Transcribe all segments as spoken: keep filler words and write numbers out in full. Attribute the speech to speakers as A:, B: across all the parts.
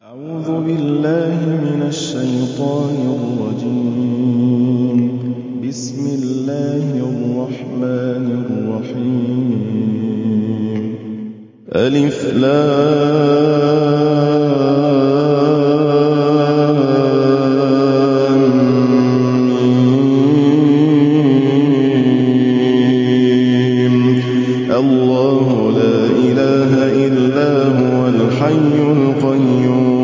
A: أعوذ بالله من الشيطان الرجيم. بسم الله الرحمن الرحيم. ألف لام ميم. الله لا إله إلا هو الحي القيوم.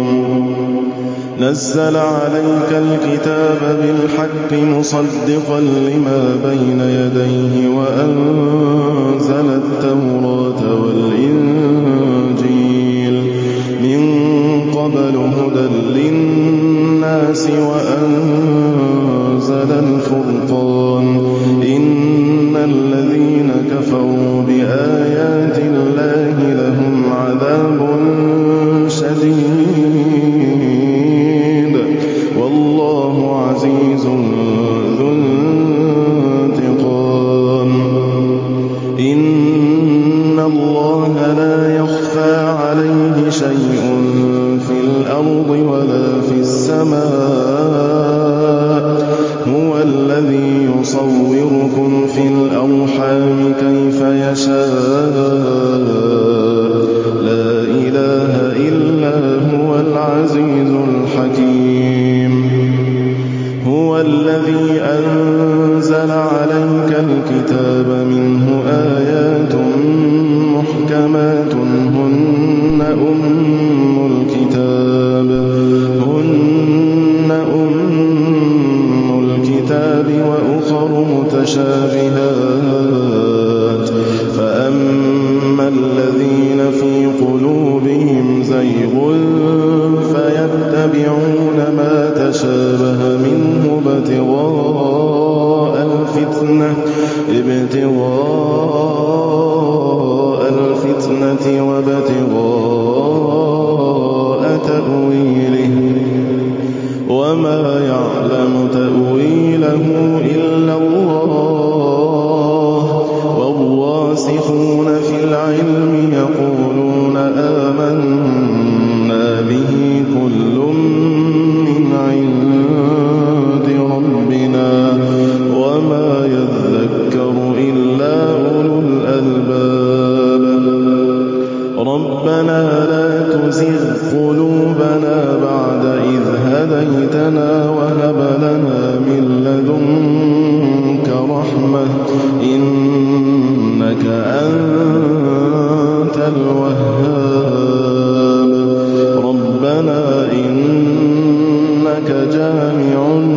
A: نزل عليك الكتاب بالحق مصدقا لما بين يديه وأنزل التوراة والإنجيل من قبل هدى للناس وأنزل الفرقان. إن الذين كفروا بآيات الله لهم عذاب شديد والله عزيز ذو انتقام. إن الله لا يخفى عليه شيء في الأرض ولا في السماء. هو الذي يصوركم في الأرحام كيف يشاء. لا إله إلا هو العزيز الحكيم. هو الذي أنزل عليك الكتاب منه آيات محكمات هن أم الكتاب هن أم الكتاب وأخر متشابهات. فأما الذين في قلوبهم زيغ فيتبعون ما تشابه منه ابتغاء الفتنة ابتغاء الفتنة وابتغاء تأويله وما يعلم تأويله إلا الله. والراسخون في العلم يقولون آمنا به كل من عند ربنا وما يذكر إلا أولو الألباب. ربنا لا تزغ قلوبنا بعد إذ هديتنا وهب لنا من لدنك رحمة إنك أنت الوهاب. ربنا إنك جامع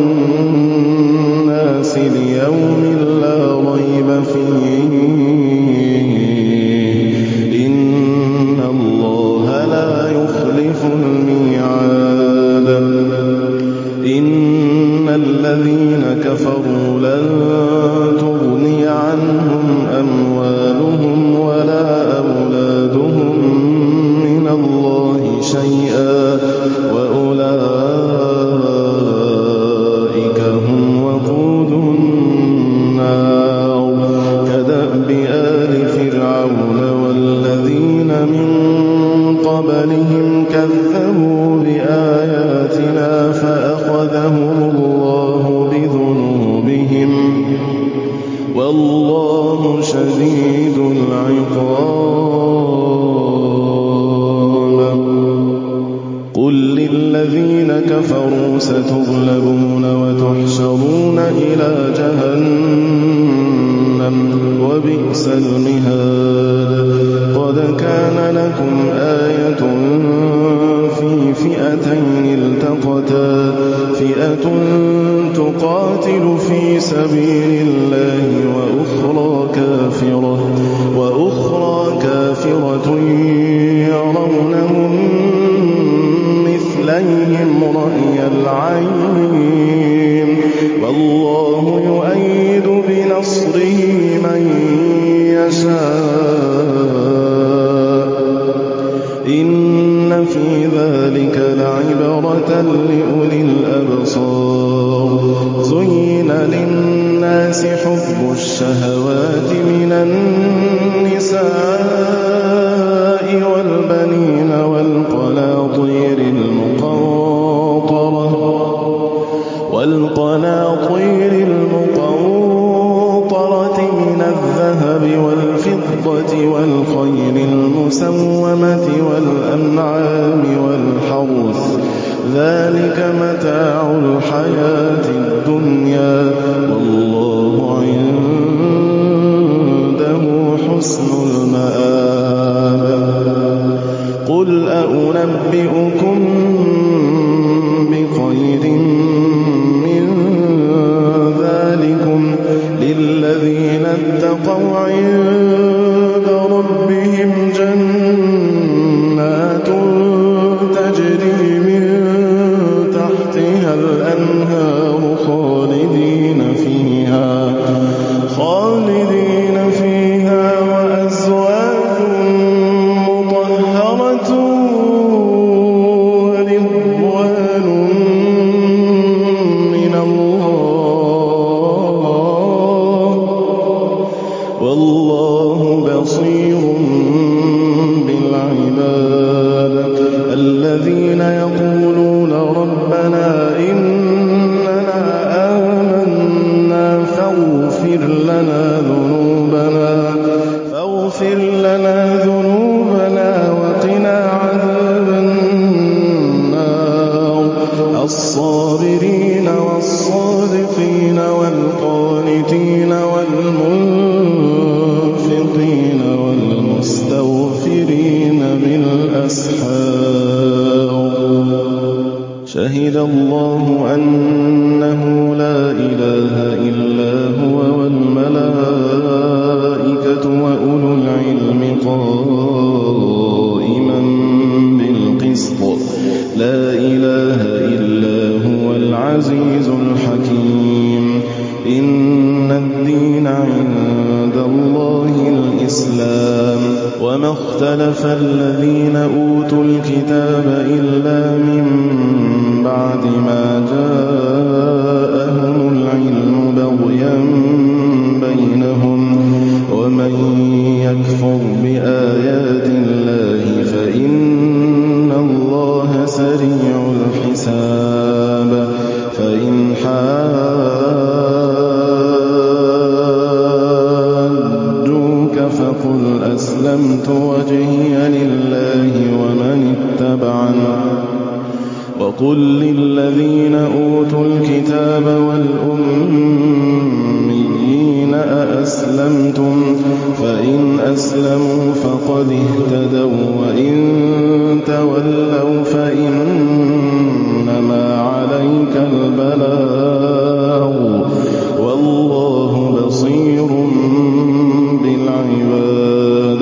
A: الناس ليوم لا ريب فيه. إن الله لا يخلف الميعاد. إن الذين كفروا لن تغني عنهم أموالهم ولا أولادهم من الله شيئا وأولئك هم وقود النار. كدأب آل فرعون والذين من قبلهم كذبوا بآياتنا فأخذهم الله بذنوبهم والله شديد العقاب. قل للذين كفروا ستغلبون وتحشرون إلى جهنم وبئس المهاد. قد كان لكم آية في فئتين التقتا فئة تقاتل في سبيل الله وأخرى كافرة وأخرى كافرة يرونهم مثليهم رأي العين والله يؤيد بنصره من يشاء. إن في ذلك لعبرة لأولي الأبصار. زين للناس حب الشهوات من النساء والبنين والقناطير المقنطرة والقناطير المقنطرة من الذهب والفضة والخيل المسومة والأنعام والحرث ذلك متاع الحياة الدنيا والله عنده حسن المآب قل أنبئكم بخير من ذلكم للذين اتقوا عند ربهم جنات تجري من تحتها الأنهار خالدين فيها خالدين فيها وأزواج مطهرة ورضوان من الله والله بصير بالعباد الذين يقولون ربنا إننا آمنا فاغفر لنا ذنوبنا فاغفر لنا ذنوبنا وقنا عذاب النار الصابرين والصادقين والقانتين والمنفقين والمستغفرين بالأسحار شهد الله أنه لا إله إلا هو والملائكة وأولو العلم قائما بالقسط لا إله إلا هو العزيز الحكيم إن الدين عند الله الإسلام وما اختلف الذين أوتوا الكتاب إلا من بعد ما جاءهم العلم بغيا بينهم ومن يكفر بآيات الله فإن الله سريع الحساب فإن حاجوك فقل أسلمت وجهي لله ومن اتبعني وقل للذين أوتوا الكتاب والأميين أأسلمتم فإن أسلموا فقد اهتدوا وإن تولوا فإنما عليك البلاغ والله بصير بالعباد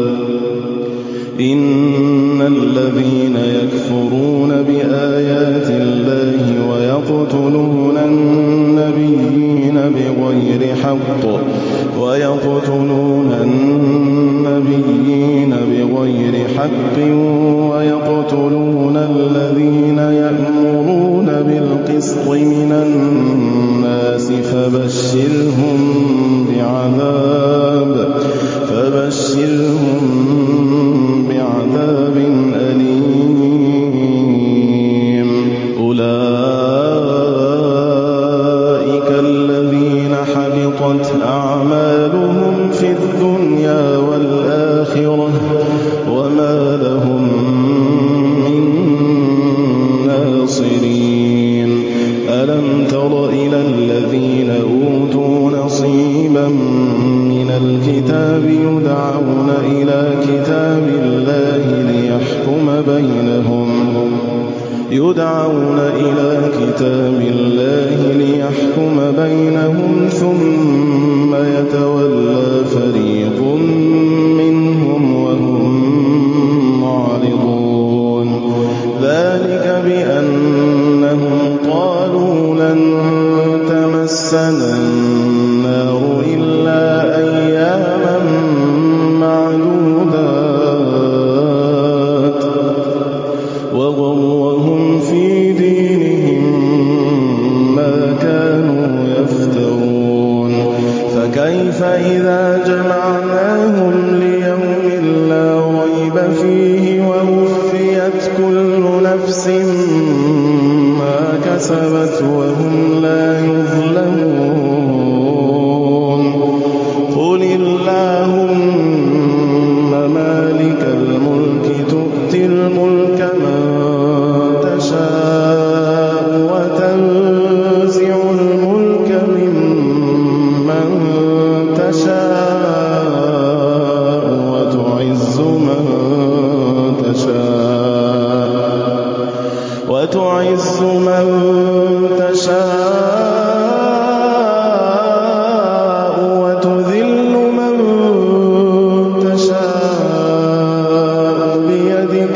A: إن الذين يكفرون بآيات الله ويقتلون النبيين بغير حق ويقتلون النبيين بغير حق ويقتلون الذين يأمرون بالقسط من الناس فبشرهم بعذاب فبشرهم بعذاب أليم أولئك الذين حبطت أعمالهم في الدنيا والآخرة وما لهم من ناصرين ألم تر إلى الذين أوتوا نصيبا من الكتاب يدعون إلى كتاب الله ليحكم بينهم يدعون إلى كتاب الله ليحكم بينهم ثم يتولى فريق منهم وهم معرضون ذلك بأنهم قالوا لن تمسنا النار إلا أياما معدودات وغرهم في دينهم ما كانوا يفترون فكيف إذا جمعناهم ليوم لا ريب فيه نفس ما كسبت وهم لا يظلمون قل اللهم مالك الملك تؤتي الملك من تشاء وتنزع الملك ممن تشاء وتعز من تشاء وتعز من تشاء وتذل من تشاء بيدك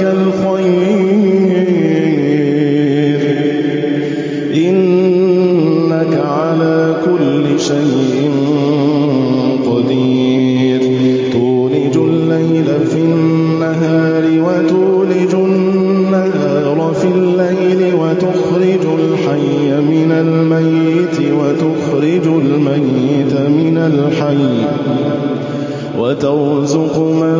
A: الخير إنك على كل شيء قدير تولج الليل في النهار وتولج النهار في الليل وتخرج الحي من الميت وتخرج الميت من الحي وترزق من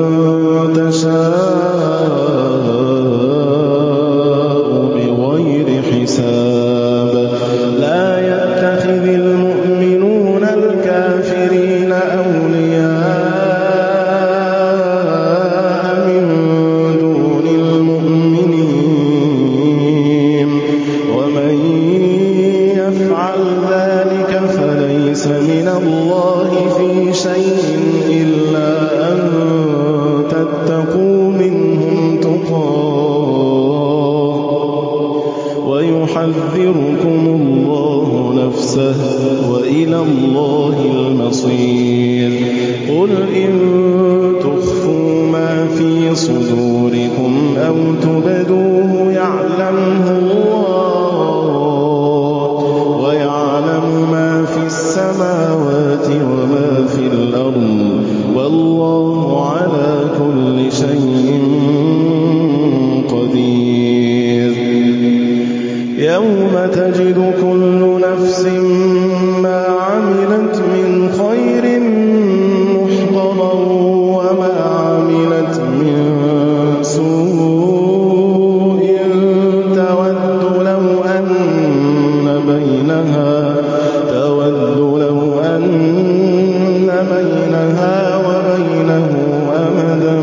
A: تشاء بغير حساب لا يتخذ المؤمنون الكافرين أولياء من دون المؤمنين ومن يفعل ذلك فليس من الله في شيء إلا أن تتقوا منهم تقاه ويحذركم الله نفسه وإلى الله المصير قل إن تخفوا ما في صدوركم أو تبدوه يعلمه الله ويعلم ما في السماوات وما في الأرض والله على كل شيء قدير يوم تجد كل نفس ما عملت من خير محضرا وما عملت من سوء تود لو أن بينها تود لو أن بينها وبينه أمدا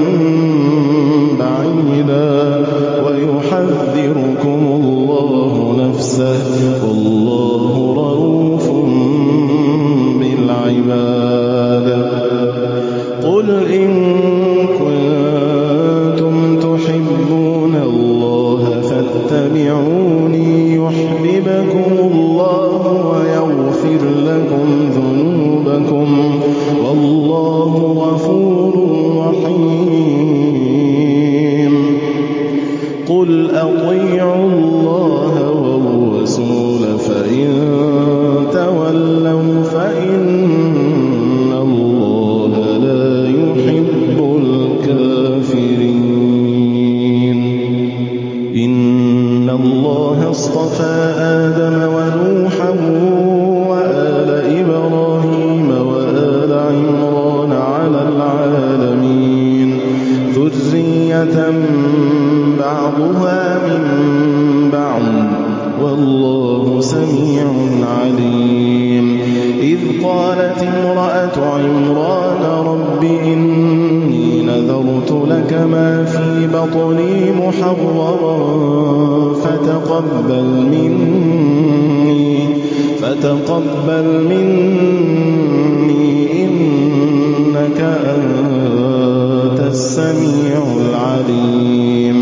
A: بعيدا ويحذركم الله نفسه والله رؤوف بالعباد قل إن كنتم تحبون الله فاتبعوني يحببكم الله ويغفر لكم ذنوبكم والله غفور رحيم قل أطيعوا الله والرسول فإن تولوا فإن الله لا يحب الكافرين إن الله اصطفى آدم ونوحا وآل إبراهيم وآل عمران على العالمين ذرية بعضها من بعض والله سميع عليم إذ قالت امرأة عمران رب إني نذرت لك ما في بطني محررا فتقبل مني فتقبل مني إنك أنت السميع العليم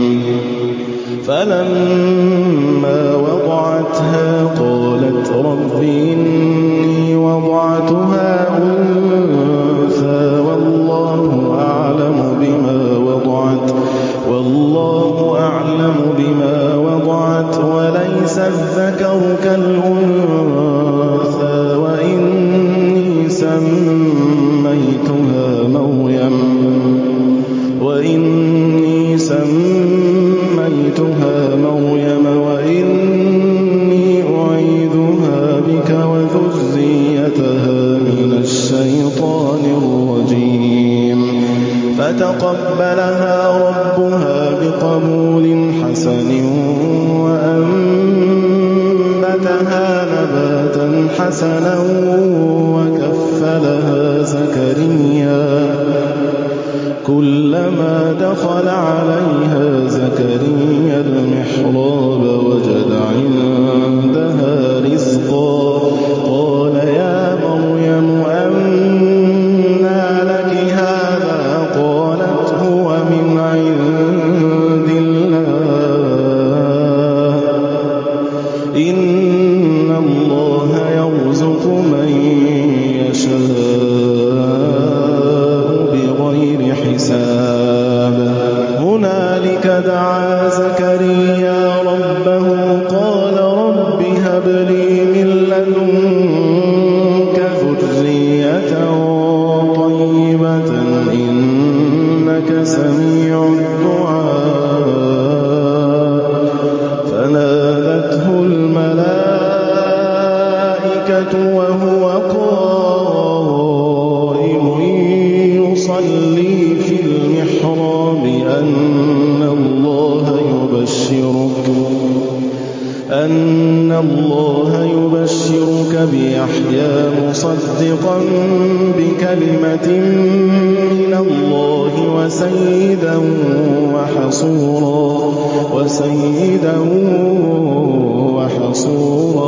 A: فلما وضعتها قالت رب إني وضعتها أنثى والله أعلم بما وضعت والله أعلم بما وضعت وليس الذكر كالأنثى وإني سميتها مريم وإني سميتها مريم وإني أعيذها بك وذريتها من الشيطان الرجيم فتقبلها ربها بقبول حسن وأنبتها نباتا حسنا وكفلها زكريا كلما دخل عليها زكريا المحراب وجد عندها رزقا قال يا مريم أنى لك هذا قالت هو من عند الله إن الله يرزق من يشاء بغير حساب هنالك دعا زكريا ربه قال رب هب لي من لدنك ذرية طيبة إنك سميع الدعاء فنادته الملائكة وهو قائم يصلي في المحراب أن الله يبشرك أن الله يبشرك بيحيى مصدقا بكلمة من الله وسيدا وحصورا وسيدا وحصورا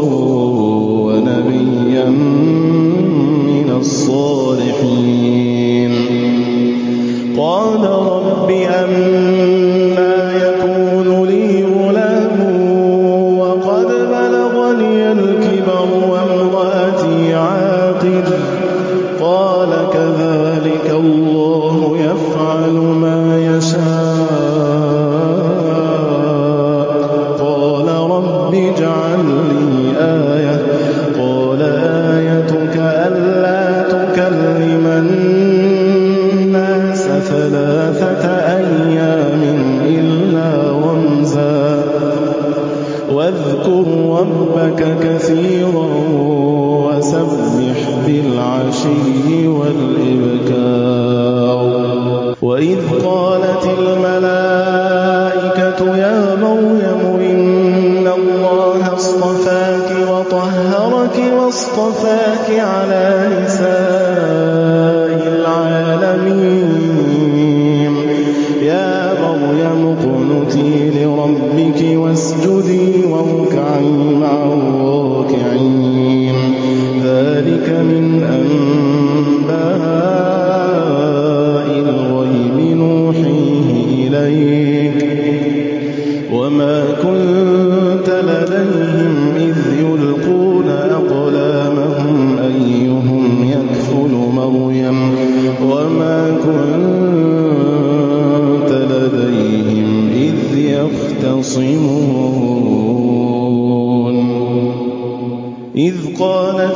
A: ونبيا من الصالحين قال رب أنى يكون لي غلام وقد بلغني الكبر وامرأتي عاقر قال كذلك الله يفعل ما يشاء قال رب اجعل لي آية قال آيتك ألا تكلم الناس ثلاثة أيام إلا رمزا واذكر ربك كثيرا وسبح بالعشي والإبكار وإذ قالت الملائكة يا مريم إن الله اصطفاك وطهرك واصطفاك على نساء العالمين يا مريم اقنتي لربك واسجدي واركعي مع الراكعين ذلك من أنباء الغيب نوحيه إليك وما كنت لديهم إذ يلقون أقلامهم أيهم يكفل مريم وما كنت لديهم إذ يختصمون إذ قالت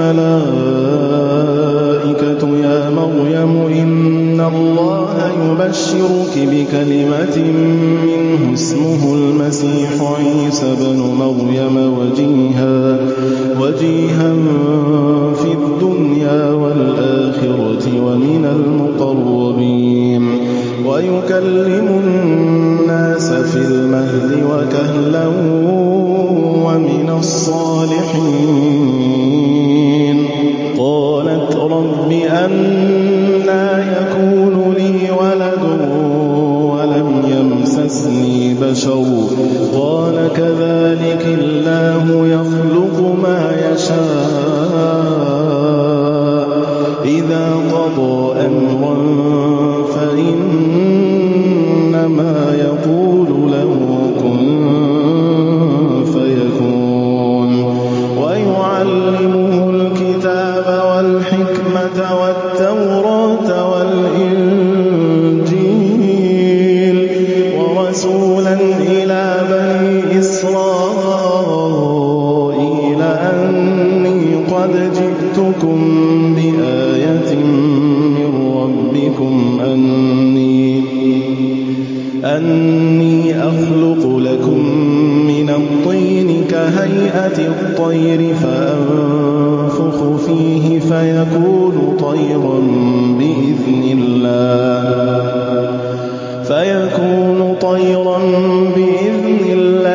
A: الملائكة يا مريم إن الله يبشرك بكلمة منه اسمه المسيح عيسى بن مريم وجيها وجيها في الدنيا والآخرة ومن المقربين ويكلم الناس في المهد وكهلا ومن الصالحين قالت رب أنى يكون لي ولد ولم يمسسني بشر قال كذلك الله يخلق ما يشاء إذا قضى أمرا فإنما يقول له كن فيكون ويعلمه الكتاب والحكمة والتوراة والإنجيل ورسولا إلى بني إسرائيل أني قد جئتكم بآية من ربكم أني أني أخلق لكم من الطين كهيئة الطير فأنفخ فيه فيكون طيرا بإذن الله فيكون طيرا بإذن الله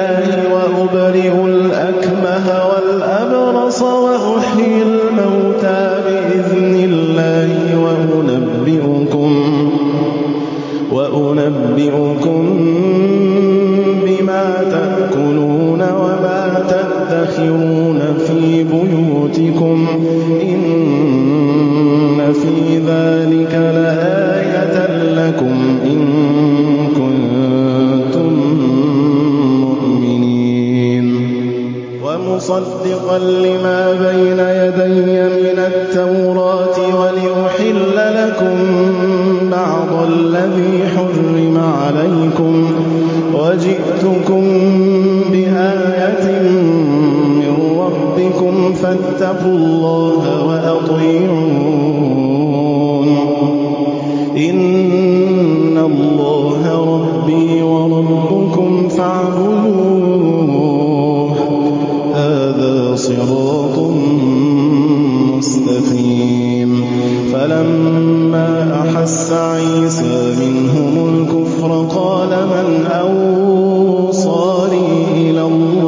A: ومصدقا لما بين يدي من التوراة ولأحل لكم بعض الذي حرم عليكم وجئتكم بآية من ربكم فاتقوا الله وأطيعون إن الله ربي وربكم فاعبدوه هذا صراط مستقيم فلما أحس عيسى منهم الكفر قال من أنصاري إلى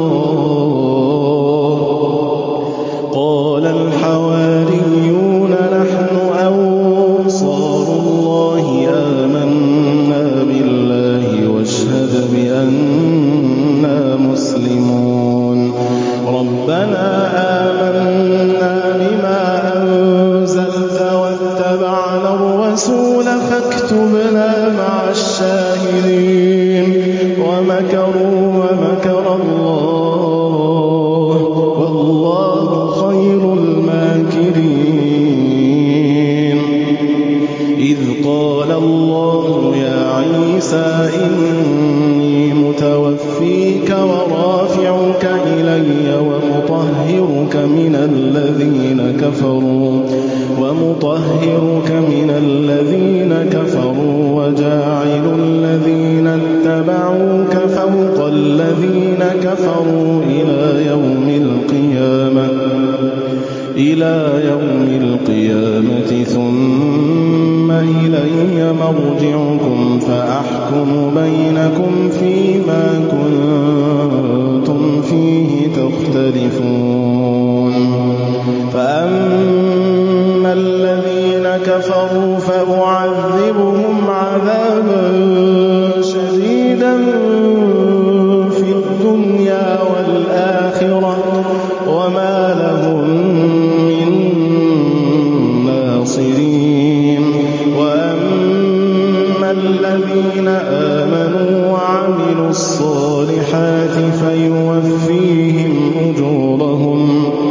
A: الله قال الحواريون نحن أنصار الله آمنا بالله واشهد بأننا مسلمون ربنا آمنا بما أنزلت واتبعنا الرسول فاكتبنا مع الشاهدين ومكروا ومكر الله والله خير الماكرين إذ قال الله يا عيسى إني متوفيك ورافعك إلي ومطهرك من الذين كفروا ومطهرك من الذين كفروا وجاعل الذين اتبعوك فوق الذين كفروا إلى يوم القيامة إلى يوم القيامة ثم إلي مرجعكم فأحكم بينكم فيما كنتم فيه تختلفون فأما الذين كفروا فأعذبهم عذابا شديدا في الدنيا والآخرة وما لهم من ناصرين وأما الذين آمنوا وعملوا الصالحات فيوفيهم أجورهم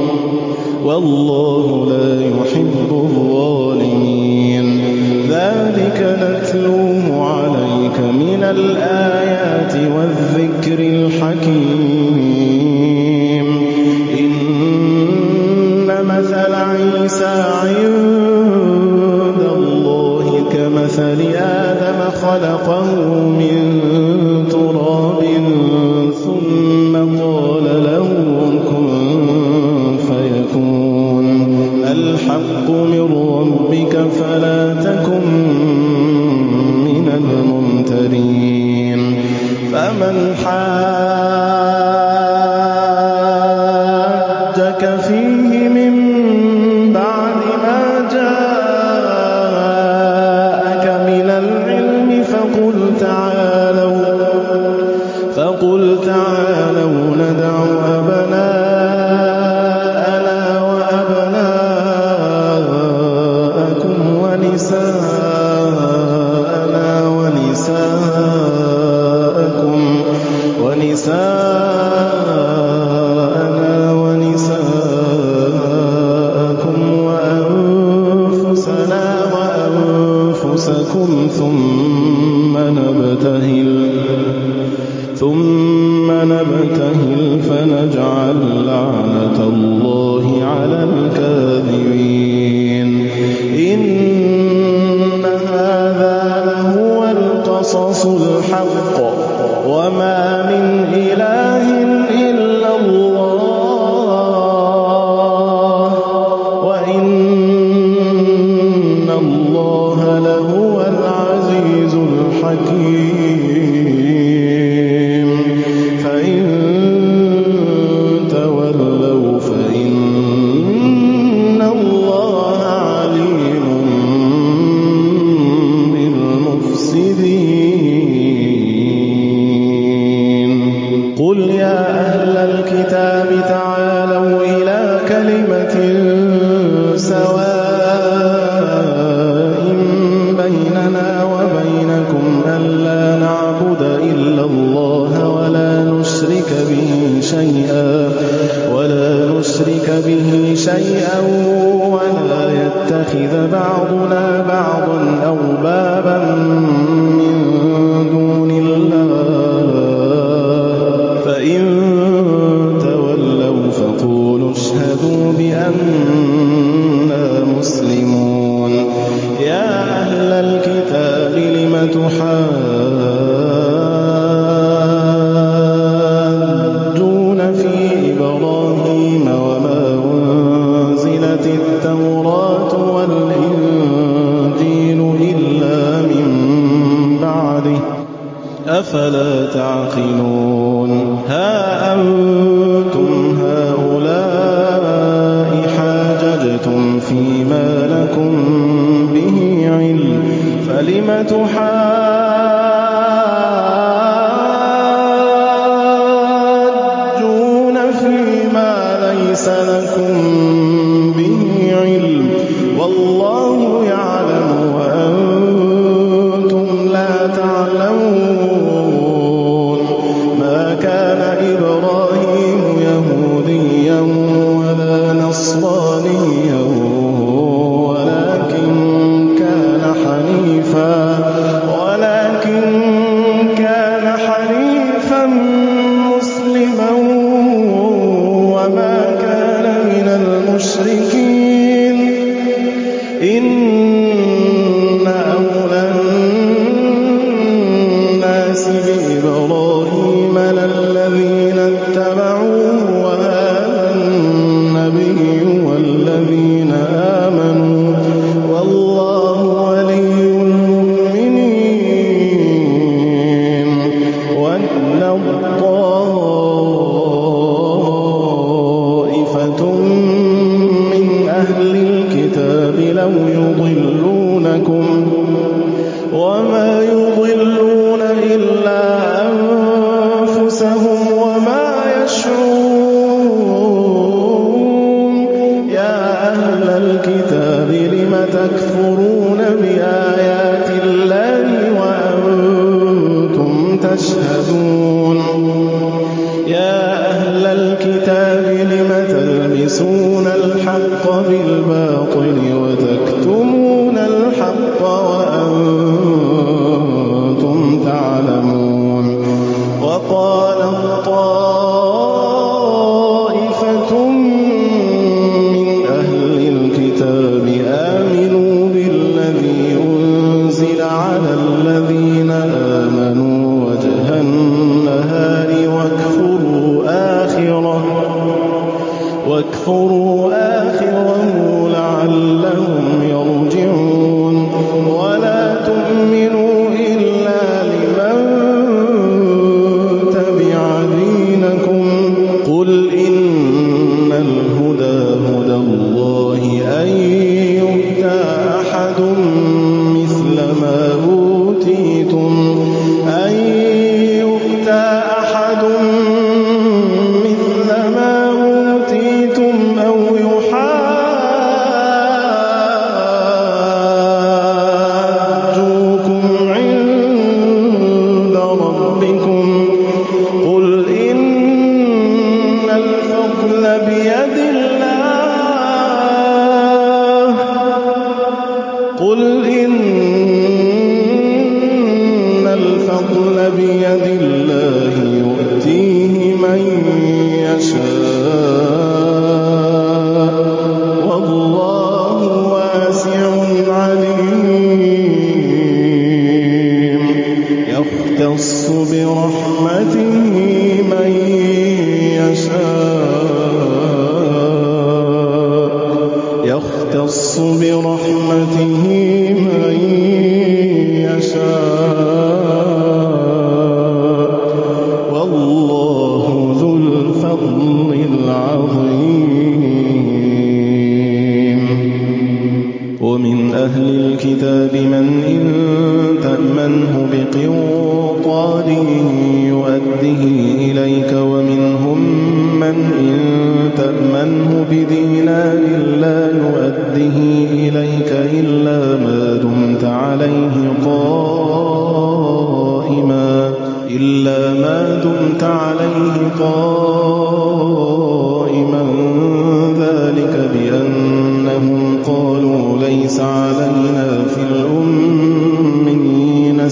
A: والله لا يحب الظالمين ذلك نتلوه عليك من الآيات والذكر الحكيم إن مثل عيسى عند الله كمثل آدم خلقه من تراب ثم قال له كن فيكون الحق من ربك فلا تكن من الممترين فمن حاجك فيه من بعد ما جاءك من العلم فقل تعالوا فقل تعالوا ندع أبناءنا وأبناءكم ونساءنا ونساءكم ونساءنا ونساءكم وأنفسنا وأنفسكم ثم نبتهل ثم نبتهل فنجعل لعنة الله على الكاذبين إن هذا لهو القصص الحق وما من إله إلا الله وإن الله لهو العزيز الحكيم فإن تولوا فإن الله عليم بالمفسدين قل يا أهل الكتاب تعالوا إلى كلمة سواء بيننا وبينكم ألا نعبد إلا الله ولا نشرك به شيئا ولا به شيئا ولا يتخذ بعضنا بعضا أربابا من دون الله فإن تولوا فقولوا اشهدوا بأننا مسلمون. يا أهل الكتاب لم تحاجون في إبراهيم وما أنزلت التوراة والإنجيل إلا من بعده أفلا تعقلون. ها أنتم هؤلاء حاججتم فيما لكم به علم فلم تحاجون فيما ليس لكم به علم والله يعلم وأنتم لا تعلمون. ما كان إبراهيم يهوديا ولا نصرانيا ولكن كان حنيفا ولكن كان حنيفا مسلما وما كان من المشركين. إن أولى الناس بإبراهيم للذين اتبعوه وهذا النبي والذين آمنوا والله ولي المؤمنين. وَإِنْ طَائِفَةٌ من أهل الكتاب لو يضلونكم وما يضلون إلا أنفسهم وما يشعرون. يا أهل الكتاب لم تكفرون بآيات الله وأنتم تشهدون. يا أهل الكتاب لم تلبسون الحق بالباطل وتكتمون الحق وأنتم تعلمون. وقالت طائفة من أهل الكتاب آمنوا بالذي أنزل على الذين آمنوا وجه النهار واكفروا آخره واكفروا آخره لعلهم يرجعون. ولا تؤمنوا إلا لمن تبع دينكم قل إن الهدى هدى الله أن يؤتى أحد مثل ما أوتيتم أن يؤتى أحد مثل ما أوتيتم أو يحاجوكم عند ربكم قل إن الفضل بيد الله قل إن الفضل بيد الله يؤتيه من يشاء والله واسع عليم. يختص برحمته من يشاء يختص برحمته من يشاء والله ذو الفضل العظيم. ومن أهل الكتاب من إن تأمنه بقنطار يؤده إليك ومنهم من إن تأمنه بدينار لا يؤده إليك إلا ما دمت عليه قائما إلا ما دمت عليه قائما ليس علينا في الأميين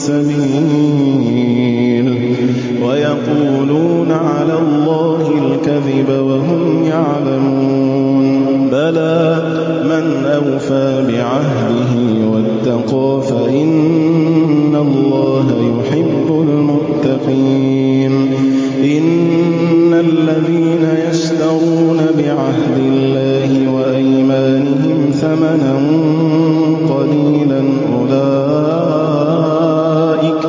A: سبيل ويقولون على الله الكذب وهم يعلمون بلى من أوفى بعهده واتقى فإن الله يحب المتقين إن الذين يشترون بعهد الله وأيمانهم ثمنا قليلا أولئك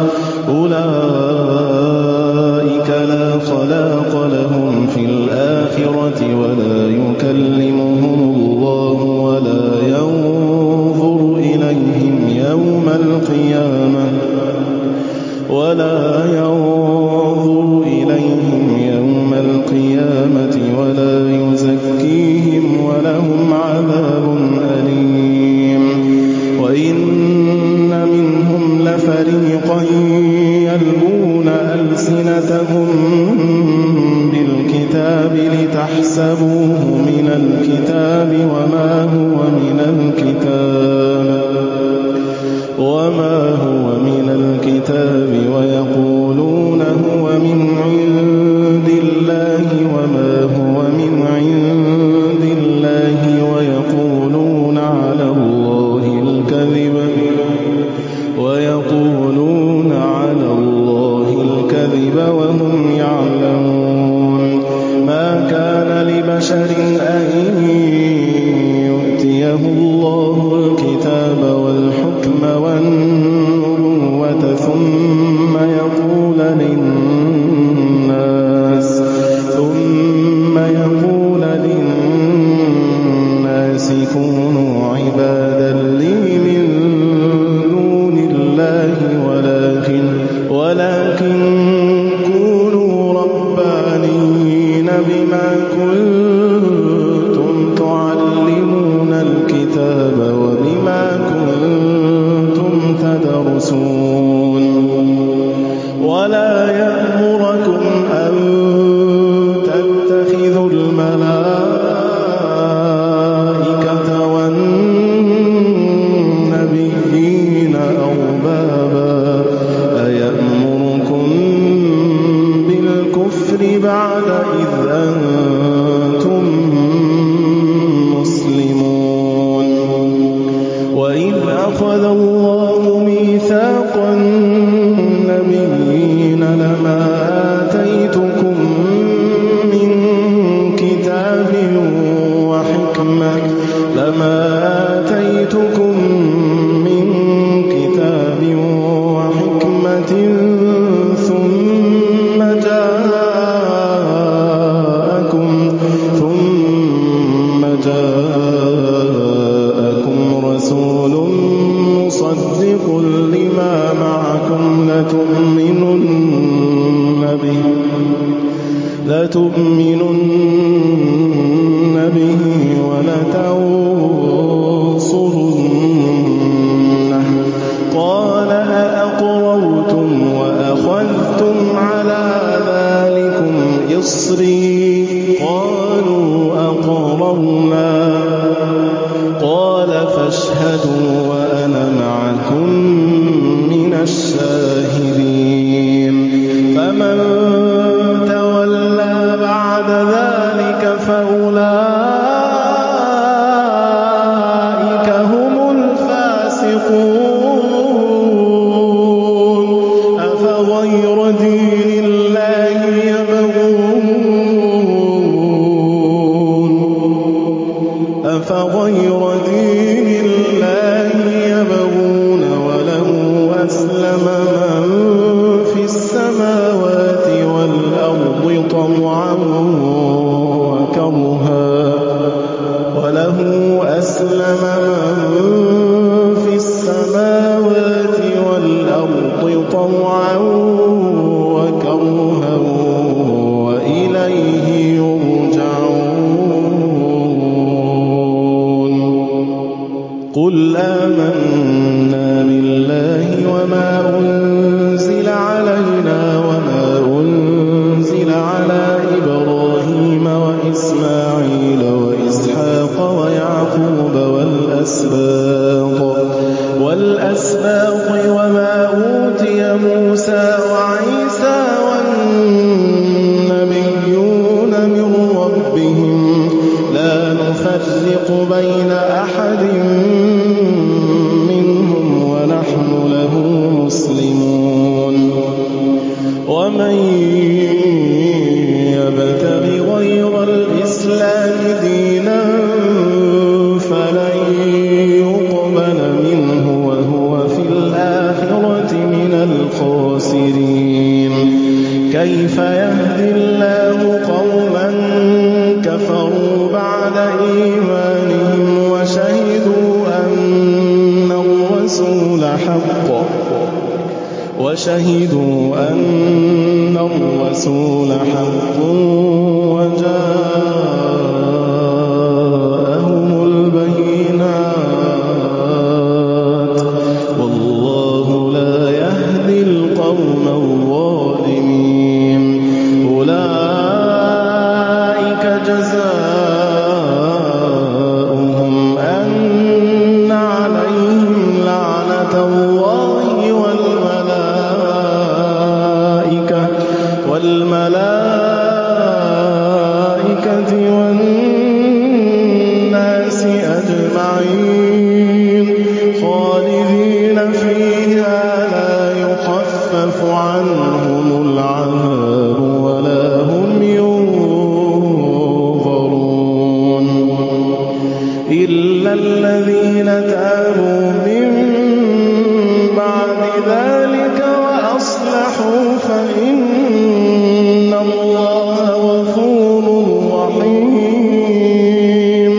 A: أولئك لا خلاق لهم في الآخرة ولا يكلمهم الله ولا ينظر إليهم يوم القيامة ولا ينظر إليهم يوم القيامة ولا يزكيهم ولهم عذاب أليم وإن منهم لفريقا يلوون ألسنتهم بالكتاب لتحسبوه من الكتاب وما هو من الكتاب وما هو من الكتاب ويقولون هو من عند الله وما هو من عند الله ويقولون على الله الكذب ويقولون على الله الكذب وهم يعلمون ما كان لبشر أن يؤتيه الله الكتاب والحكم والنبوة ثم يقول للناس ثم يقول للناس كونوا عبادا لي من دون الله ولكن ولكن كونوا ربانيين بما كنتم تعلمون الكتاب وبما كنتم تدرسون ولا يأمركم أن تتخذوا الملائكة والنبيين أربابا أيأمركم بالكفر بعد إذ أنتم مسلمون وإذ أخذ الله ميثاق النبيين لما آتيتكم من كتاب وحكمة لما آتيتكم من كتاب وحكمة ثم جاءكم ثم جاءكم رسول مصدق لما معكم لتؤمنن به لتؤمنن به ولتنصرنه قال أأقررتم وأخذتم على ذلكم إصري قالوا أقررنا قال فاشهدوا وأنا معكم من الشاهدين فمن تولى بعد ذلك فأولئك هم الفاسقون أفغير دين الله يبغون أفغير دين الله يبغون وله أسلم من في السماوات والأرض طمعا وكرها وله أسلم من في السماوات والأرض طمعا وكرها وإليه يرجعون قل آمنا بالله وما أنزل علينا وما أنزل على إبراهيم وإسماعيل وإسحاق ويعقوب والأسباط الأسباط وما أوتي موسى وعيسى والنبيون من ربهم لا نفرق بين أحد منهم ونحن له مسلمون ومن يبتغ غير الإسلام دينا فلن يقبل منه وهو في الآخرة من الخاسرين كيف يهدي الله قوما كفروا بعد إيمانهم وشهدوا أن الرسول حق وشهدوا أن الرسول حق وجاءهم البينات والله لا يهدي القوم الظالمين أولئك جزاؤهم أن عليهم لعنة الله والملائكة والملائكة والناس أجمعين خالدين فيها لا يخفف عنهم العذاب ولا هم ينظرون إلا الذين تابوا من بعد ذلك وأصلحوا فإن الله غفور رحيم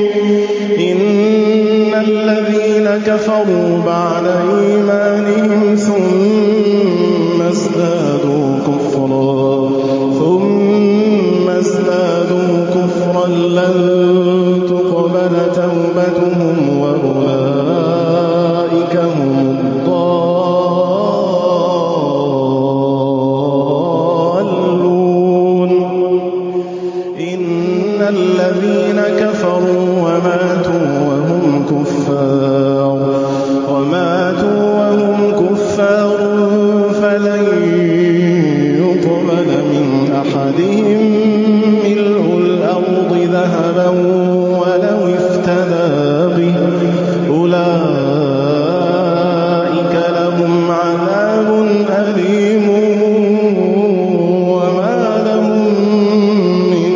A: إن الذين كفروا بعد إيمانهم ثم ازدادوا كفرا ثم ازدادوا كفرا لن تقبل توبتهم وأولئك هم الضالون إن الذين كفروا وماتوا وهم كفار وماتوا وهم كفار فلن يقبل من أحدهم ملء الأرض ذهبا ولو افتدى به أولئك لهم عذاب أليم وما لهم من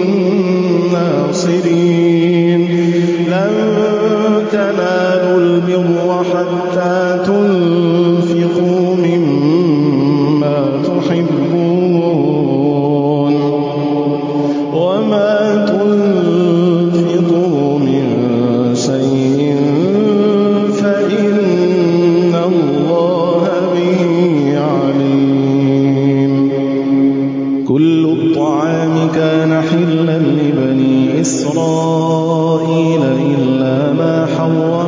A: ناصرين لن تنالوا البر حتى تنفقوا مما تحبون وما تنفقوا من شيء فإن الله به عليم كل الطعام كان حلا لبني إسرائيل إلا ما حرم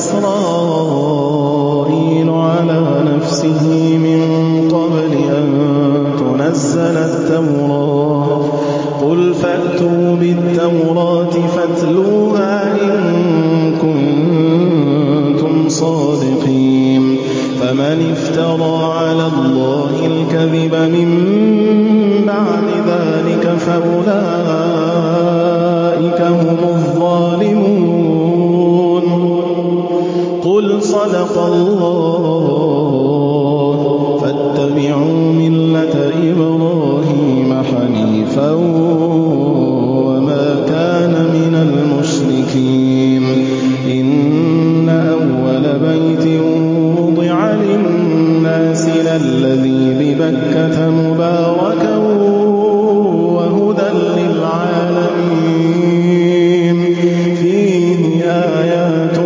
A: إسرائيل على نفسه من قبل أن تنزل التوراة قل فأتوا بالتوراة فاتلوها إن كنتم صادقين فمن افترى على الله الكذب من بعد ذلك فأولئك هم الظالمون قل صدق الله فاتبعوا ملة إبراهيم حنيفا وما كان من المشركين إن أول بيت وضع للناس للذي ببكة مباركا وهدى للعالمين فيه آيات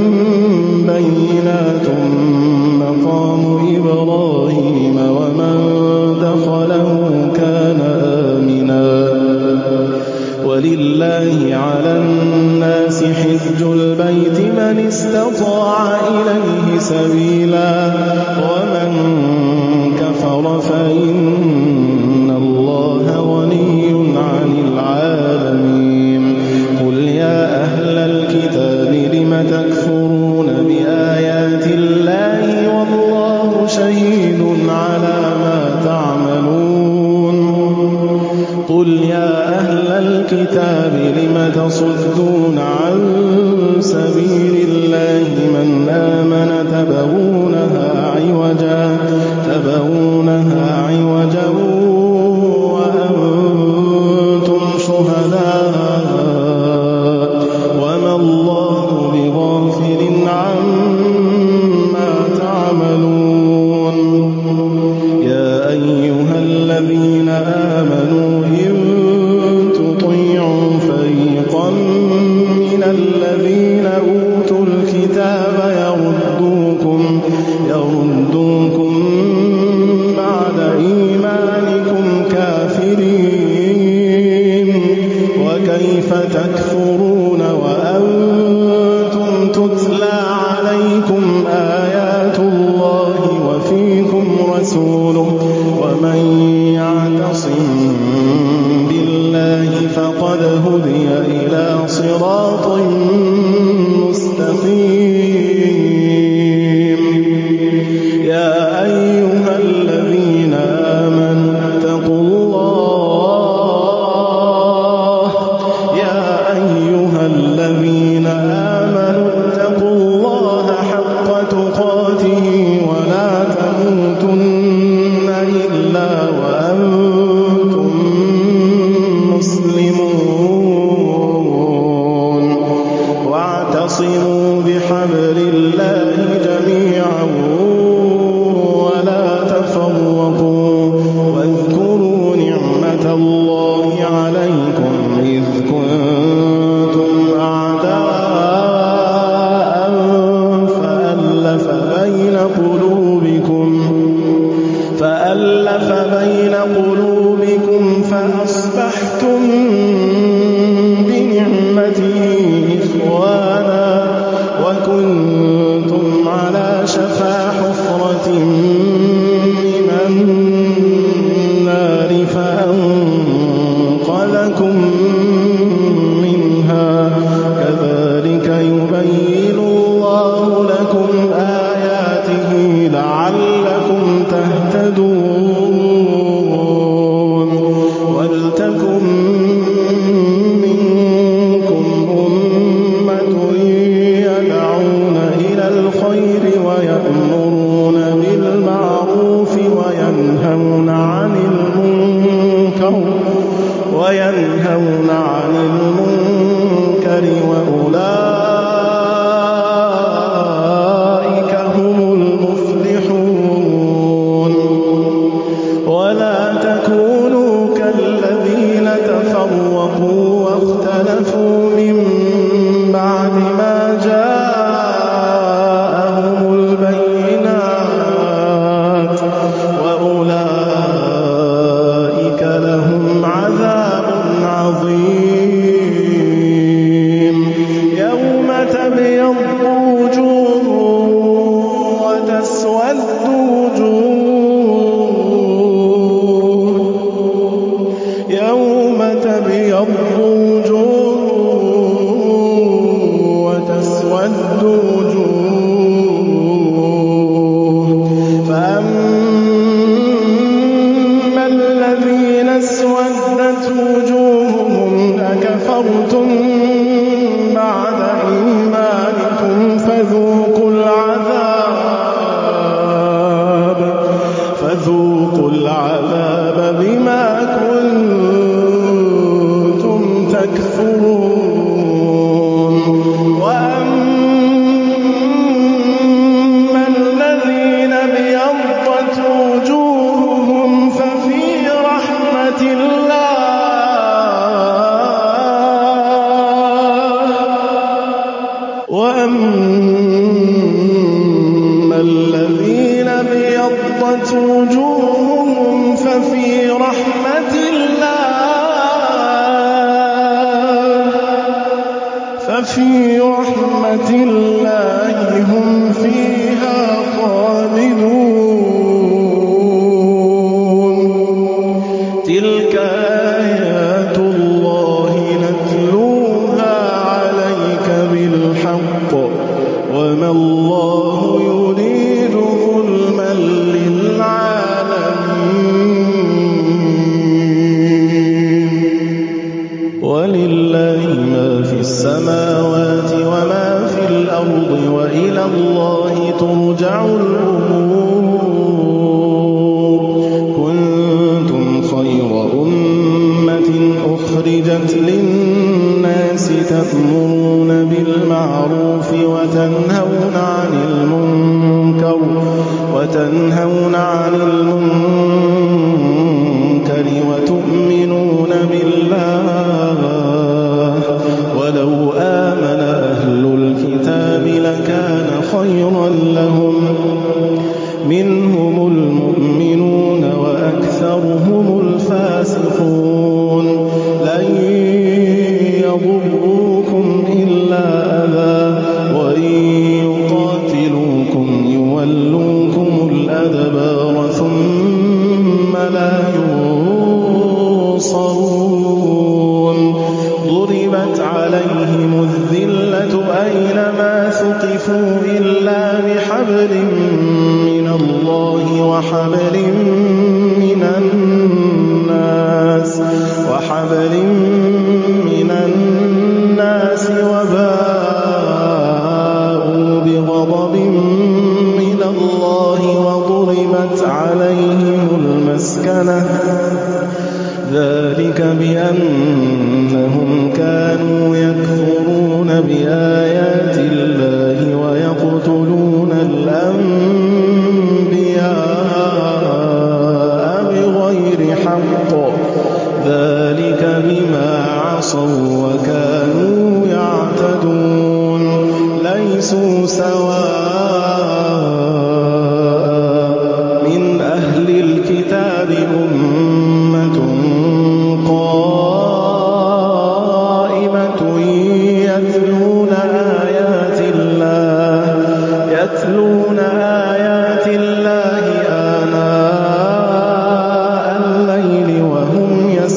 A: بينات مقام إبراهيم ومن دخله كان آمنا ولله على الناس حج البيت من استطاع إليه سبيلا ومن كفر فإن الله غني عن العالمين قل يا أهل الكتاب لم تكفرون بآيات الله أهل الكتاب لم تصدون عن سبيل الله من آمن تبغونها عوجا تبغونها عوجا وأنتم شهداء وما الله بغافل عما تعملون. يا أيها الذين آمنوا إن تطيعوا فريقا من الذين أوتوا الكتاب يردوكم يردوكم بعد إيمانكم كافرين وكيف تكفرون وأنتم تتلى عليكم آيات الله وفيكم رسوله ومن يعتصم بالله فقد هدي إلى صراط مستقيم. يا أيها الذين آمنوا اتقوا الله يا أيها الذين آمنوا اتقوا الله حق تقاته ولا تموتن إلا وأنتم مسلمون واعتصموا بحبل الله جميعا ولا تفرقوا واذكروا نعمة الله عليكم إذ كنتم أعداء فألف بين قلوبكم فألف بين قلوبكم فأصبحتم بنعمته إخوانا وكنتم على شفا حفرة من النار فأنقذكم منها كذلك يبين الله لكم آياته لعلكم تهتدون. ولتكن منكم أمة يدعون إلى الخير ويأمرون بالمعروف وينهون عن المنكر وينهون عن المنكر وأولئك هم المفلحون. ولا تكونوا كالذين تفرقوا واختلفوا من بعد ما جاءهم البينات وأولئك لهم عذاب عظيم. يوم تبيض وجوه وتسود وجوه يوم تبيض وجوه وتسود وجوه فأما الذين اسودت وجوههم أكفرتم بعد إيمانكم فذوقوا العذاب فذوقوا العذاب بما كنتم تكفرون. وأما الذين ابيضت وجوههم ففي رحمة الله وأما الذين ابيضت وجوههم ففي رحمة الله ففي رحمة الله هم فيها خالدون. تلك آيات الله نتلوها عليك بالحق وما الله يريد ظلما للعالمين. وَلِلَّهِ مَا فِي السَّمَاوَاتِ وَمَا فِي الْأَرْضِ وَإِلَى اللَّهِ تُرْجَعُ الْأُمُورُ كُنتُمْ خَيْرَ أُمَّةٍ أُخْرِجَتْ لِلنَّاسِ تَأْمُرُونَ بِالْمَعْرُوفِ وَتَنْهَوْنَ عَنِ الْمُنكَرِ وَتَنْهَوْنَ عَنِ الْمُنكَرِ وَتُؤْمِنُونَ بِاللَّهِ وَلَوْ آمَنَ أَهْلُ الْكِتَابِ لَكَانَ خَيْرًا لَّهُم مِّنْهُمُ الْمُؤْمِنُونَ وَأَكْثَرُهُمُ الْفَاسِقُونَ لَن يَضُرُّوكُمْ إِلَّا أَذًى وَإِن يُقَاتِلُوكُمْ يُوَلُّوكُمُ الْأَدْبَارَ ثُمَّ لَا يُنصَرُونَ ضُرِبَتْ عَلَيْهِمُ الذِّلَّةُ أَيْنَمَا ثُقِفُوا إِلَّا بِحَبْلٍ مِّنَ اللَّهِ وَحَبْلٍ مِّنَ النَّاسِ وَحَبْلٍ مِّنَ النَّاسِ وَبَاءُوا بِغَضَبٍ مِّنَ اللَّهِ وَضُرِبَتْ عَلَيْهِمُ الْمَسْكَنَةُ ذَلِكَ بِأَنَّهُمْ كَانُوا يَكْفُرُونَ بِآيَاتِ اللَّهِ وَيَقْتُلُونَ الْأَنبِيَاءَ بِغَيْرِ حَقٍّ ذَلِكَ بِمَا عَصَوا وَكَانُوا يَعْتَدُونَ لَيْسُوا سَوَاءً مِّنْ أَهْلِ الْكِتَابِ أُمَّةٌ قَائِمَةٌ يَتْلُونَ آيَاتِ اللَّهِ يَتْلُونَ آيَاتِ اللَّهِ آنَاءَ اللَّيْلِ وَهُمْ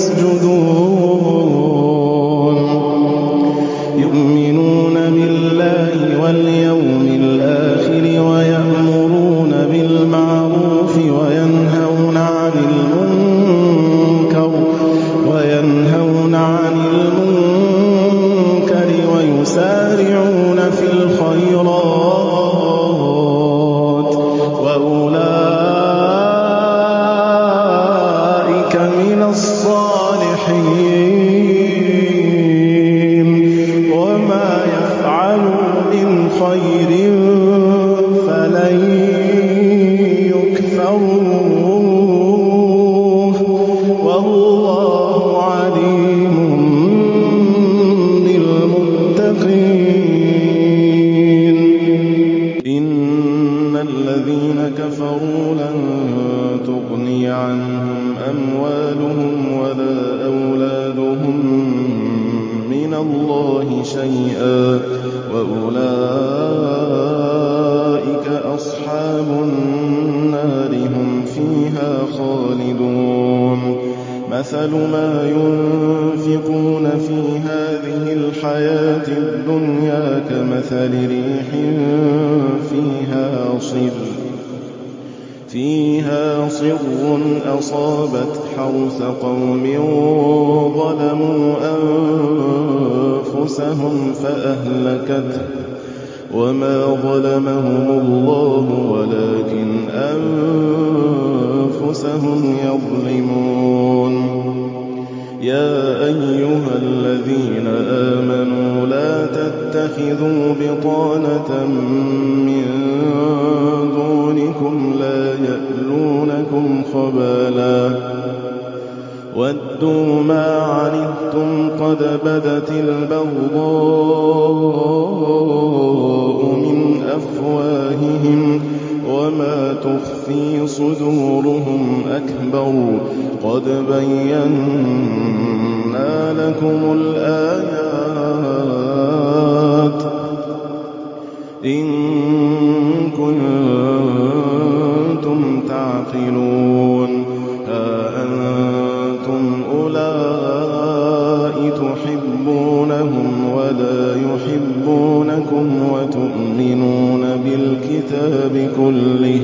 A: يَسْجُدُونَ يُؤْمِنُونَ بِاللَّهِ وَالْيَوْمِ الْآخِرِ وَيَأْمُرُونَ بِالْمَعْرُوفِ وَيَنْهَوْنَ عَنِ الْمُنكَرِ وَيَنْهَوْنَ عَنِ الْمُنكَرِ وَيُسَارِعُونَ في الْخَيْرَاتِ وَأُولَٰئِكَ مِنَ الصَّالِحِينَ وَمَا يَفْعَلُوا مِنْ خَيْرٍ فَلَن يُكْفَرُوهُ وَاللَّهُ عَلِيمٌ بِالْمُتَّقِينَ إِنَّ الَّذِينَ كَفَرُوا لَن تُغْنِيَ عَنْهُمْ أَمْوَالُهُمْ وَلَا أَوْلَادُهُم مِّنَ اللَّهِ شَيْئًا وَأُولَٰئِكَ أَصْحَابُ النَّارِ هُمْ فِيهَا خَالِدُونَ مَثَلُ مَا يُنفِقُونَ فِي هَٰذِهِ الْحَيَاةِ الدُّنْيَا كَمَثَلِ رِيحٍ فِيهَا صِرٌّ فِيهَا صِرٌّ أَصَابَتْ حَرْثَ قَوْمٍ ظَلَمُوا أَنفُسَهُمْ فَأَهْلَكَتْهُ وَمَا ظَلَمَهُمُ اللَّهُ وَلَٰكِنْ أَنفُسَهُمْ يَظْلِمُونَ يَا أَيُّهَا الَّذِينَ آمَنُوا لَا تَتَّخِذُوا بِطَانَةً مِّن دُونِكُمْ لَا يَأْلُونَكُمْ خَبَالًا وَدُّوا مَا عَنِتُّمْ قَدْ بَدَتِ الْبَغْضَاءُ مِنْ أَفْوَاهِهِمْ وَمَا تُخْفِي صُدُورُهُمْ أَكْبَرُ قَدْ بَيَّنَّا لَكُمُ الْآيَاتِ إِن كُنتُمْ تَعْقِلُونَ هَا أَنتُمْ أُولَاءِ تُحِبُّونَهُمْ وَلَا يُحِبُّونَكُمْ وَتُؤْمِنُونَ بِالْكِتَابِ كُلِّهِ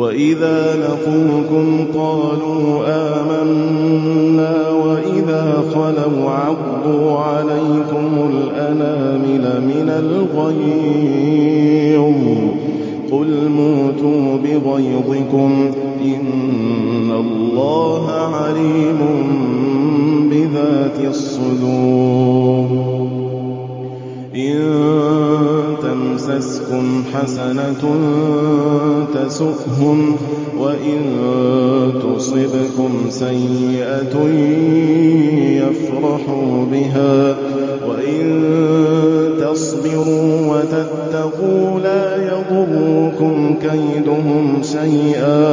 A: وَإِذَا لَقُوكُمْ قَالُوا آمَنَّا وَإِذَا خَلَوْا عَضُّوا عَلَيْكُمُ الْأَنَامِلَ مِنَ الْغَيْظِ قُلْ مُوتُوا بِغَيْظِكُمْ إِنَّ اللَّهَ عَلِيمٌ بِذَاتِ الصُّدُورِ إِن تَمْسَسْكُمْ حَسَنَةٌ تَسُؤْهُمْ وَإِن تُصِبْكُمْ سَيِّئَةٌ يَفْرَحُوا بِهَا وَإِن تَصْبِرُوا وَتَتَّقُوا لَا يَضُرُّكُمْ كَيْدُهُمْ شَيْئًا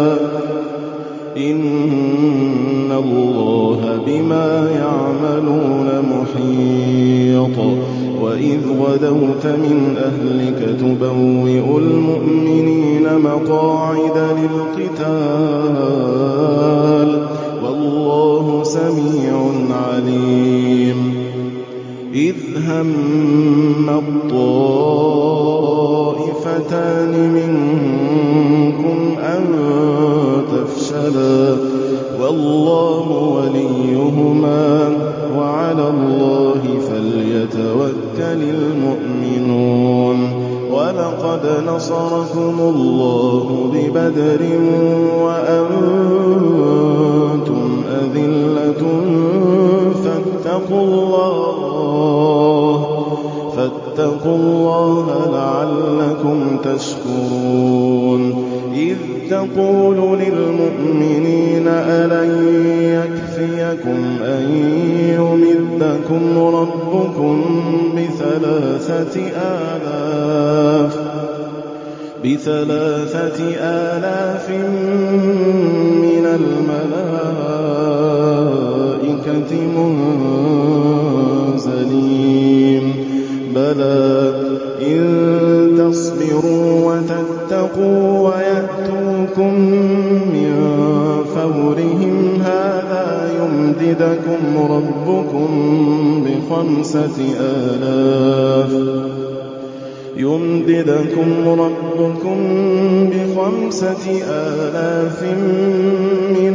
A: إِنَّ اللَّهَ بِمَا يَعْمَلُونَ مُحِيطٌ وَإِذْ غَدَوْتَ مِنْ أَهْلِكَ تُبَوِّئُ الْمُؤْمِنِينَ مَقَاعِدَ لِلْقِتَالِ وَاللَّهُ سَمِيعٌ عَلِيمٌ إِذْ هَمَّ الطَّائِفَتَانِ مِنكُمْ أَن تَفْشَلَا وَاللَّهُ وَلِيُّهُمَا وَعَلَى اللَّهِ فَلْيَتَوَكَّلِ الْمُؤْمِنُونَ وَلَقَدْ نَصَرَكُمُ اللَّهُ بِبَدْرٍ وَأَنتُمْ أَذِلَّةٌ فَاتَّقُوا اللَّهَ فَاتَّقُوا اللَّهَ لَعَلَّكُمْ تَشْكُرُونَ إِذْ تَقُولُ لِلْمُؤْمِنِينَ أَلَنْ يَكْفِيَكُمْ أَن يُمِدَّكُمْ رَبُّكُم بِثَلَاثَةِ آلَافٍ بِثَلَاثَةِ آلَافٍ مِّنَ الْمَلَائِكَةِ مُنزَلِينَ بَلَىٰ إِن تَصْبِرُوا وَتَتَّقُوا وَيَأْتُوكُم مِّن فَوْرِهِمْ هَٰذَا يُمْدِدْكُمْ رَبُّكُم بِخَمْسَةِ آلَافٍ يُمْدِدْكُمْ رَبُّكُم بِخَمْسَةِ آلَافٍ مِّنَ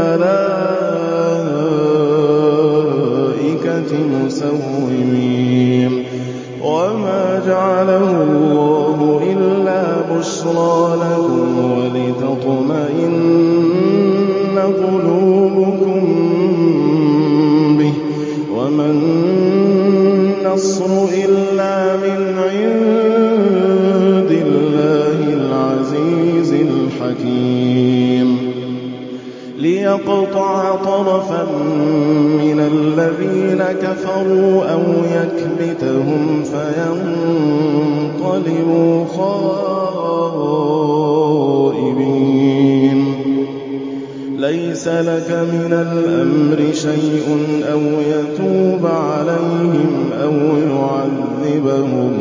A: الْمَلَائِكَةِ مُسَوِّمِينَ وَمَا جَعَلَهُ اللَّهُ إِلَّا بُشْرَىٰ لَكُمْ وَلِتَطْمَئِنَّ قُلُوبُكُم بِهِ وَمَا النَّصْرُ إِلَّا مِنْ عِندِ اللَّهِ الْعَزِيزِ الْحَكِيمِ لِيَقْطَعَ طَرَفًا مِّنَ الَّذِينَ كَفَرُوا أَوْ يَكْبِتَهُمْ فَيَنقَلِبُوا خَائِبِينَ لَيْسَ لَكَ مِنَ الْأَمْرِ شَيْءٌ أَوْ يَتُوبَ عَلَيْهِمْ أَوْ يُعَذِّبَهُمْ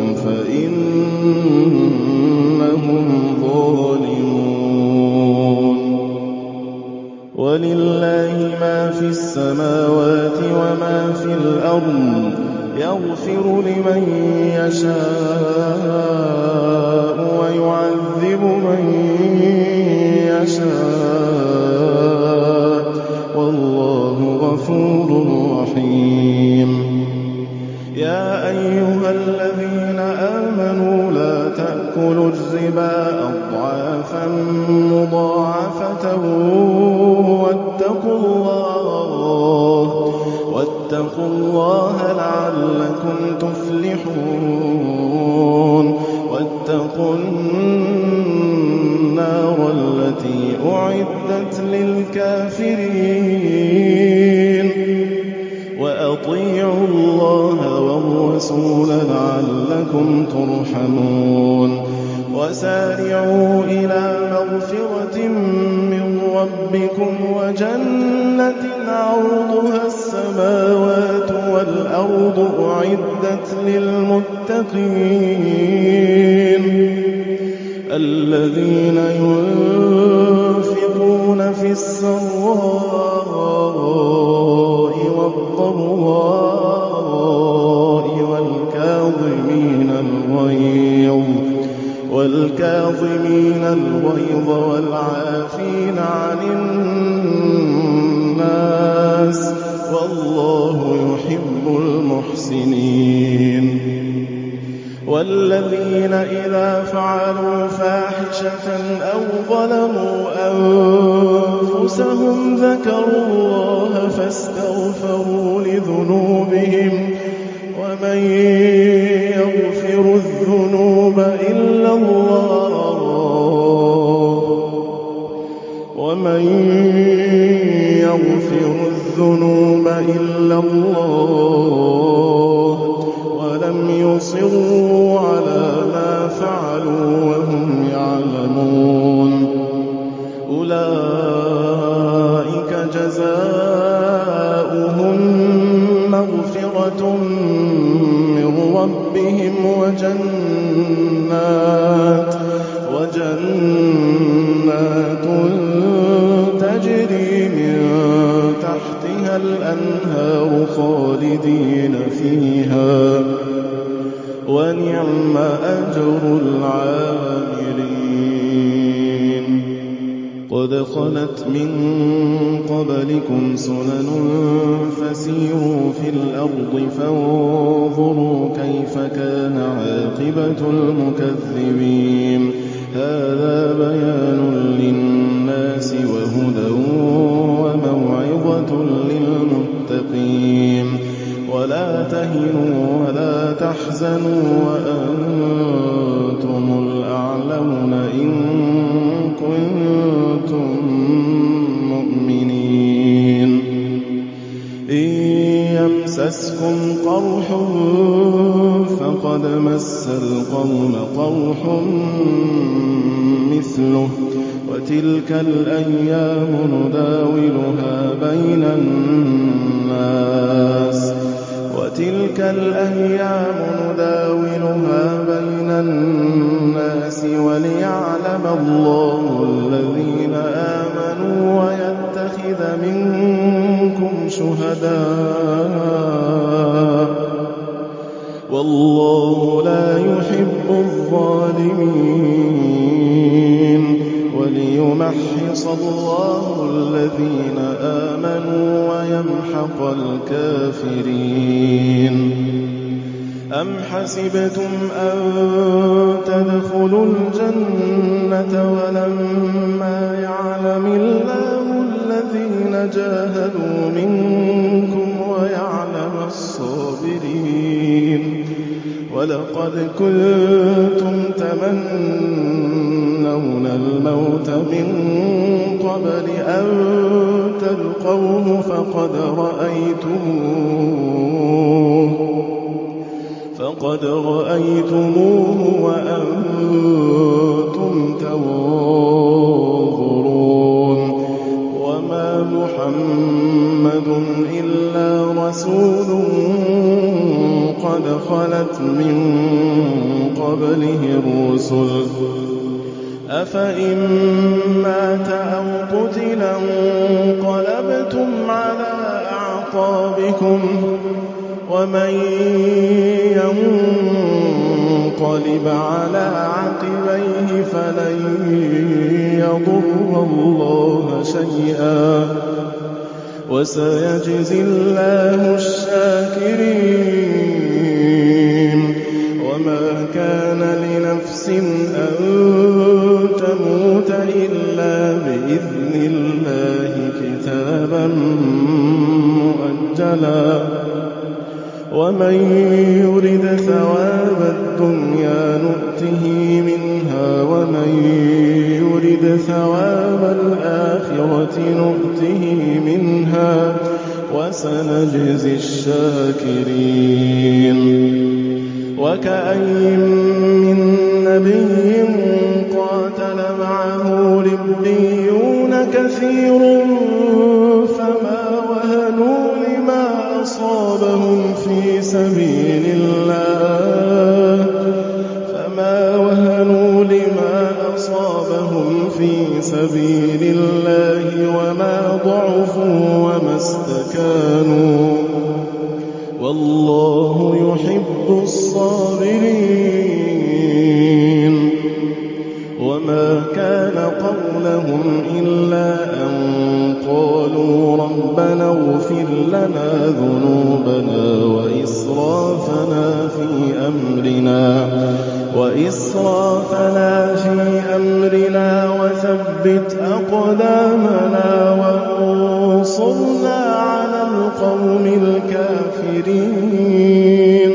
A: فَإِنَّهُمْ ظَالِمُونَ وَلِلَّهِ مَا فِي السَّمَاوَاتِ وَمَا فِي الْأَرْضِ يَغْفِرُ لِمَن يَشَاءُ وَيُعَذِّبُ مَن يَشَاءُ وَاللَّهُ غَفُورٌ رَّحِيمٌ يَا أَيُّهَا الَّذِينَ آمَنُوا لَا تَأْكُلُوا الرِّبَا أَضْعَافًا مُّضَاعَفَةً وَاتَّقُوا اللَّهَ وَاتَّقُوا اللَّهَ لَعَلَّكُمْ تُفْلِحُونَ وَاتَّقُوا النَّارَ الَّتِي أُعِدَّتْ لِلْكَافِرِينَ وَأَطِيعُوا اللَّهَ وَالرَّسُولَ لَعَلَّكُمْ تُرْحَمُونَ وَسَارِعُوا إِلَىٰ مَغْفِرَةٍ مِّن رَّبِّكُمْ وَجَنَّةٍ عَرْضُهَا السَّمَاوَاتُ وَالْأَرْضُ أُعِدَّتْ لِلْمُتَّقِينَ الَّذِينَ يُنفِقُونَ فِي السَّرَّاءِ وَالضَّرَّاءِ وَالْكَاظِمِينَ الْغَيْظَ وَالْعَافِينَ عَنِ النَّاسِ وَاللَّهُ يحب المحسنين. والذين إذا فعلوا فاحشة أو ظلموا أنفسهم ذكروا الله فاستغفروا لذنوبهم ومن يغفر الذنوب إلا الله ومن يغفر الذنوب إلا الله ولم يصروا على ما فعلوا وهم يعلمون أولئك جزاؤهم مغفرة من ربهم وجنات وجنات تجري من تحتها الأنهار خالدين فيها ونعم أجر العاملين. قد خلت من قبلكم سنن فسيروا في الأرض فانظروا كيف كان عاقبة المكذبين. هذا بيان للناس وهدى وموعظة للمتقين. ولا تهنوا ولا تحزنوا وأنتم الأعلون إن كنتم مؤمنين. إن يمسسكم قرح فقد مس القوم قرح مثله وتلك الأيام نداولها بين الناس وتلك الأيام نداولها بين الناس وليعلم الله الذين آمنوا ويتخذ منكم شهداء والله لا يحب الظالمين وليمحص الله الذين آمنوا ويمحق الكافرين. أم حسبتم أن تدخلوا الجنة ولما يعلم الله الذين جاهدوا منكم ويعلم الصابرين. ولقد كنتم تمنون الموت من قبل أن تلقوه فقد رأيتموه فقد رأيتموه وأنتم تنظرون. وما محمد إلا رسول قد خلت من قبله الرسل أفإن مات أو قتل انقلبتم على أعقابكم ومن ينقلب على عقبيه فلن يضر الله شيئا وسيجزي الله الشاكرين. وما كان لنفس أن تموت إلا بإذن الله كتابا مؤجلا ومن يرد ثواب الدنيا نؤته منها ومن يرد ثواب الآخرة نؤته منها وسنجزي الشاكرين. وكأين من نبي قاتل معه ربيون كثير فما وهنوا لما أصابهم في سبيل الله فما وهنوا لما أصابهم في سبيل الله وما ضعفوا وما استكانوا والله يحب الصابرين. وما كان قولهم إلا أن قالوا ربنا اغفر لنا ذنوبنا إسرافنا في أمرنا وثبت أقدامنا وانصرنا على القوم الكافرين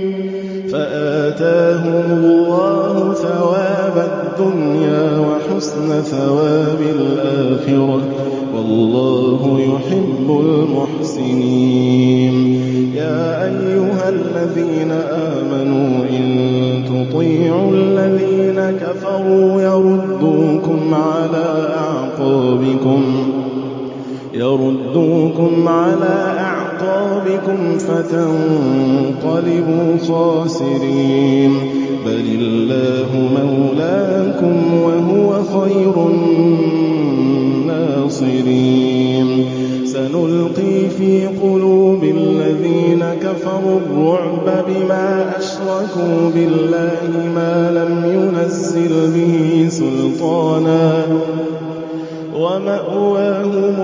A: فآتاهم الله ثواب الدنيا وحسن ثواب الآخرة والله يحب المحسنين. يا أيها الذين آمنوا إن تطيعوا الذين كفروا يردوكم على أعقابكم يردوكم على أعقابكم فتنقلبوا خاسرين بل الله مولاكم وهو خير الناصرين. سنلقي في قلوب الذين كفروا الرعب بما أشركوا بالله ما لم ينزل به سلطانا ومأواهم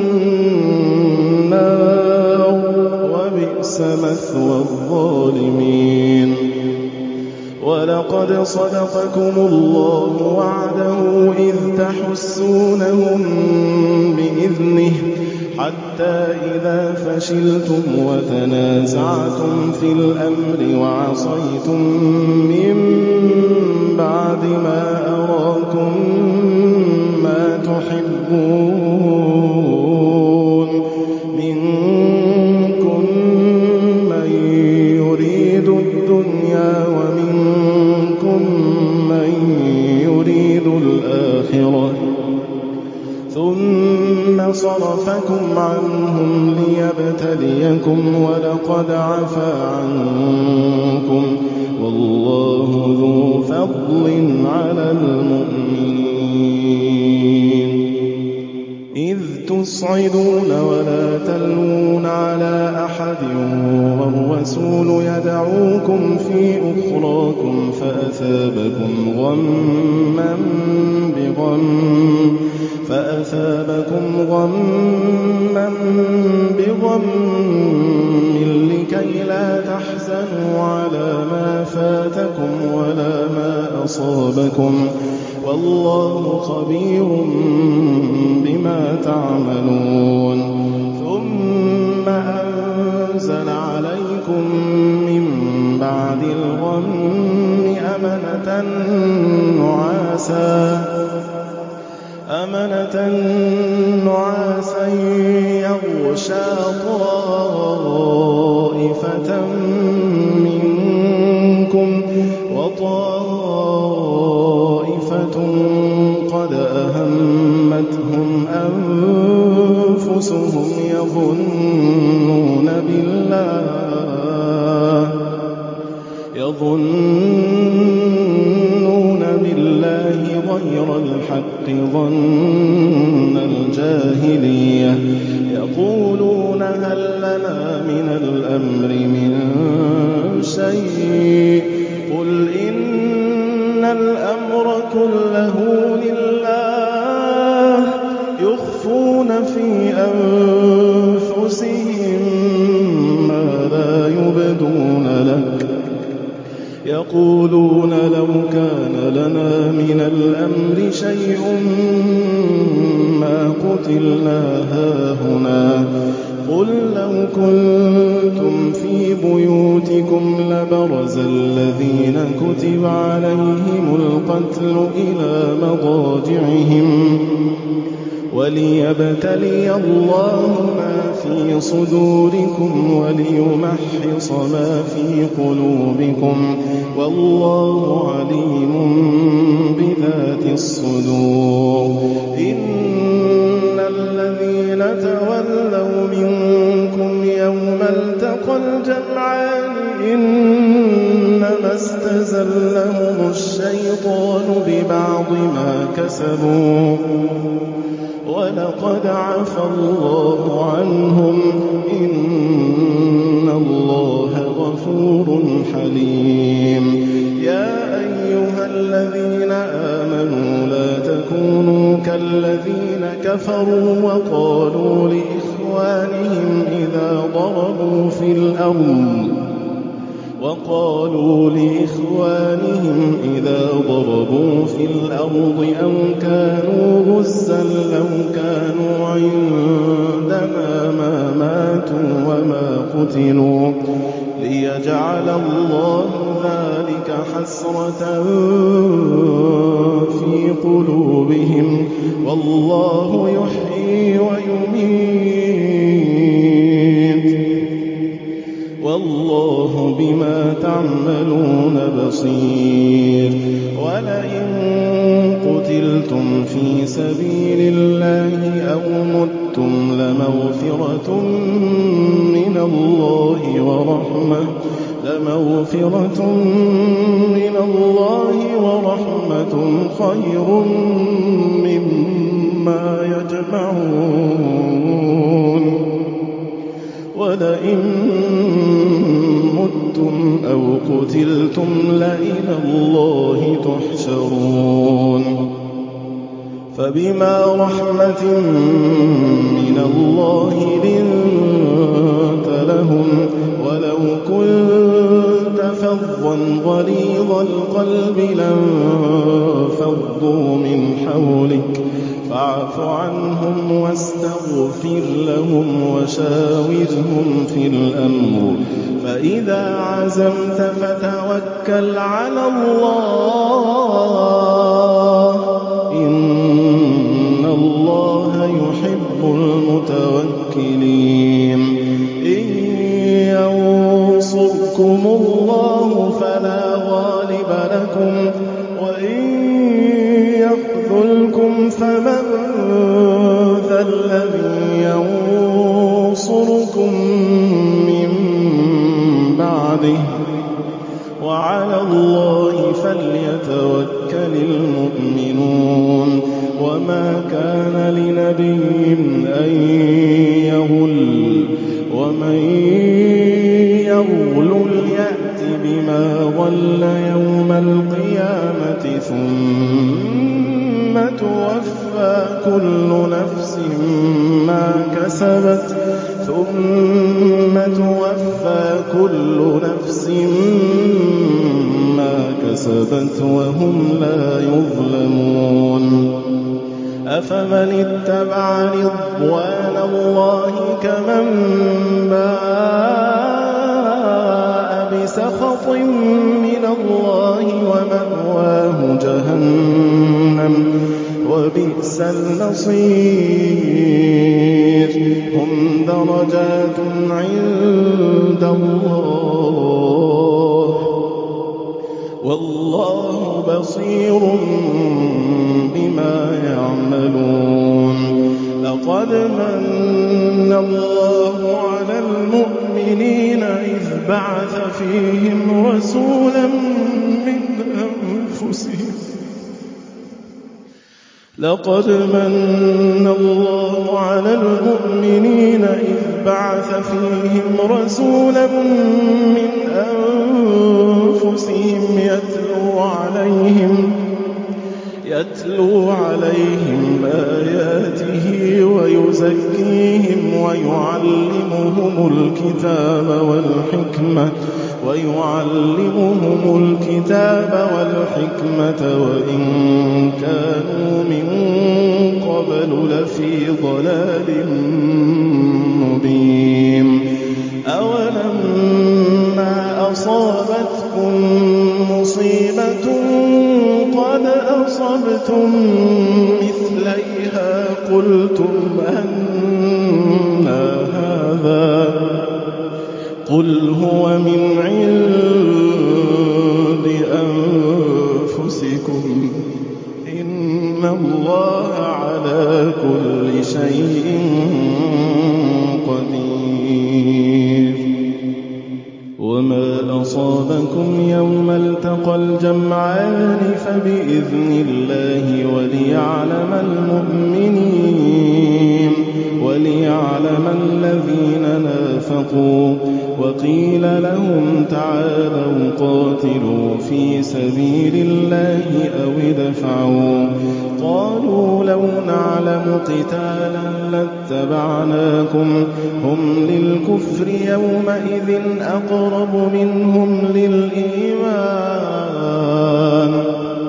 A: النار وبئس مثوى الظالمين. ولقد صدقكم الله وعده إذ تحسونهم بإذنه حتى إذا فشلتم وتنازعتم في الأمر وعصيتم من بعد ما أراكم ما تحبون منكم من يريد الدنيا ومنكم من يريد الآخرة ثم صرفكم عنهم ليبتليكم ولقد عفا عنكم والله ذو فضل على المؤمنين. إذ تصعدون ولا تلوون على أحد والرسول يدعوكم في أخراكم فأثابكم غما بغم فأثابكم غما بغم لكي لا تحزنوا على ما فاتكم ولا ما أصابكم والله خبير بما تعملون. ثم أنزل عليكم من بعد الغم أمنة نعاسا أمنة نعاسا يغشى طائفة منكم وطائفة قد أهمتهم أنفسهم يظنون بالله يظنون بالله غير الحق ظن الجاهلية يقولون هل لنا من الأمر من شيء قل إن الأمر كله لله يخفون في أنفسهم ما لا يبدون لك يقولون لو كان لنا من الأمر شيء ما قتلنا هاهنا قل لو كنتم في بيوتكم لبرز الذين كتب عليهم القتل إلى مضاجعهم وليبتلي الله ما في صدوركم وليمحص ما في قلوبكم والله عليم بذات الصدور. إن الذين تولوا منكم يوم التقى الجمعان إنما استزلهم الشيطان ببعض ما كسبوا ولقد عفا الله عنهم إن الله غفور حليم. يا أيها الذين آمنوا لا تكونوا كالذين كفروا وقالوا لإخوانهم إذا ضربوا في الأرض وقالوا لإخوانهم إذا ضربوا في الأرض أو كانوا غزا لو كانوا عندنا ما ماتوا وما قتلوا ليجعل الله ذلك حسرة في قلوبهم والله يحيي ويميت والله بما تعملون بصير. ولئن قتلتم في سبيل الله أو متم لمغفرة من الله ورحمة لمغفرة من الله ورحمة خير مما يجمعون. ولئن متم أو قتلتم لإلى الله تحشرون. فبما رحمة من الله لنت لهم ولو كنت فظا غليظ القلب لانفضوا من حولك فاعف عنهم واستغفر لهم وشاورهم في الأمر فإذا عزمت فتوكل على الله إن الله يحب المتوكلين. إن ينصركم الله فلا غالب لكم وإن يخذلكم فمن ذا الذي ينصركم من بعده وعلى الله فليتوكل المؤمنون. وما كان لنبي أن يغل ومن يغل يأت بما غل يوم القيامة ثم توفى كل نفس ما كسبت ثم توفى كل نفس ما كسبت وهم لا يظلمون. أفمن اتبع رضوان الله كمن باء بسخط من الله ومأواه جهنم وبئس المصير. هم درجات عند الله والله بصير بما يعملون. لقد من الله على المؤمنين إذ بعث فيهم رسولا من أنفسهم لقد من الله على المؤمنين إذ بعث فيهم رسولا من أنفسهم يتلو عليهم يتلو عليهم آياته ويزكيهم ويعلمهم الكتاب والحكمة ويعلمهم الكتاب والحكمة وإن كانوا من قبل لفي ضلال مبين. أولما أصابتكم مصيبة قد أصبتم مثليها قلتم أنى هذا قل هو من عند أنفسكم إن الله على كل شيء قدير. وما أصابكم يوم التقى الجمعان فبإذن الله وليعلم المؤمنين وليعلم الذين نافقوا وقيل لهم تعالوا قاتلوا في سبيل الله أو ادفعوا قالوا لو نعلم قتالا لاتبعناكم هم للكفر يومئذ أقرب منهم للإيمان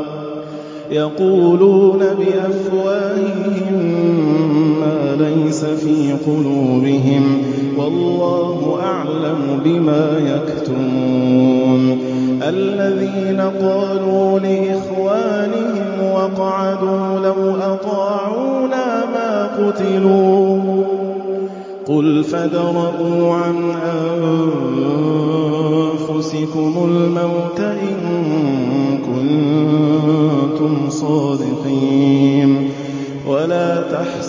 A: يقولون بأفواههم ما ليس في قلوبهم والله أعلم بما يكتمون الذين قالوا لإخوانهم وقعدوا لو أطاعونا ما قتلوا قل فادرءوا عن أنفسكم الموت إن كنتم صادقين ولا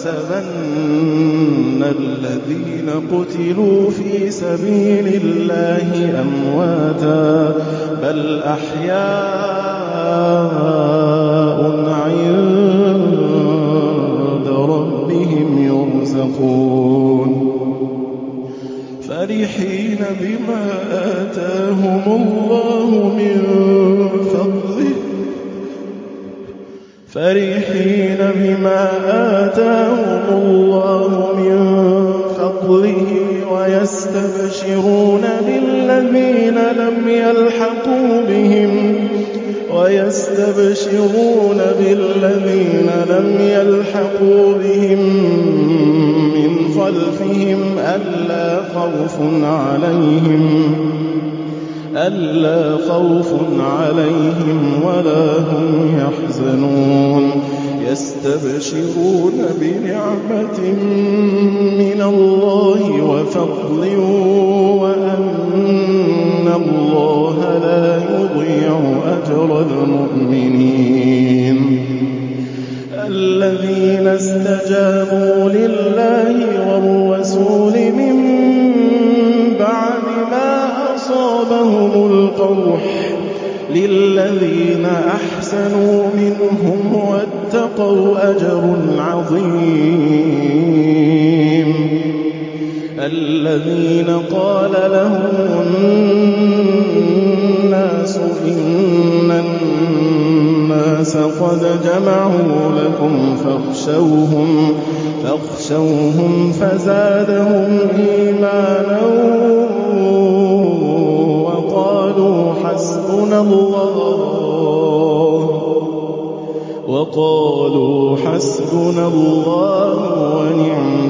A: تحسبن الذين قتلوا في سبيل الله أمواتا بل أحياء عند ربهم يرزقون فرحين بما آتاهم الله من فضله فرحين بما آتاهم الله من فضله ويستبشرون بالذين لم يلحقوا بهم ويستبشرون بالذين لم يلحقوا بهم من خلفهم ألا خوف عليهم ألا خوف عليهم ولا هم يحزنون يستبشرون بنعمة من الله وفضل وأن الله لا يضيع أجر المؤمنين الذين استجابوا لله والرسول من بعد ما أصابهم القرح للذين أحسنوا منهم واتقوا أجر عظيم الذين قال لهم الناس إن الناس قد جمعوا لكم فاخشوهم فاخشوهم فزادهم إيمانا وقالوا حسبنا الله وقالوا حسبنا الله ونعم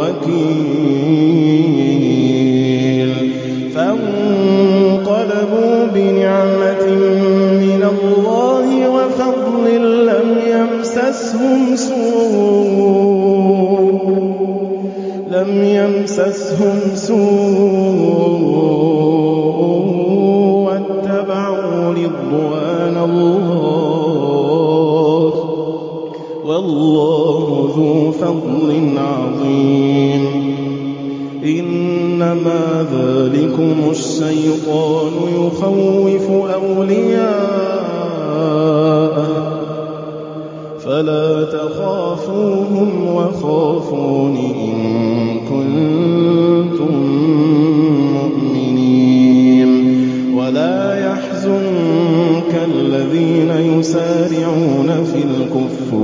A: الوكيل فانقلبوا بنعمة من الله وفضل لم يمسسهم سوء لم يمسسهم سوء واتبعوا رضوان الله والله ذو فضل عظيم إنما ذلكم الشيطان يخوف أولياءه فلا تخافوهم وخافون إن كنتم مؤمنين ولا يحزنك الذين يسارعون في الكفر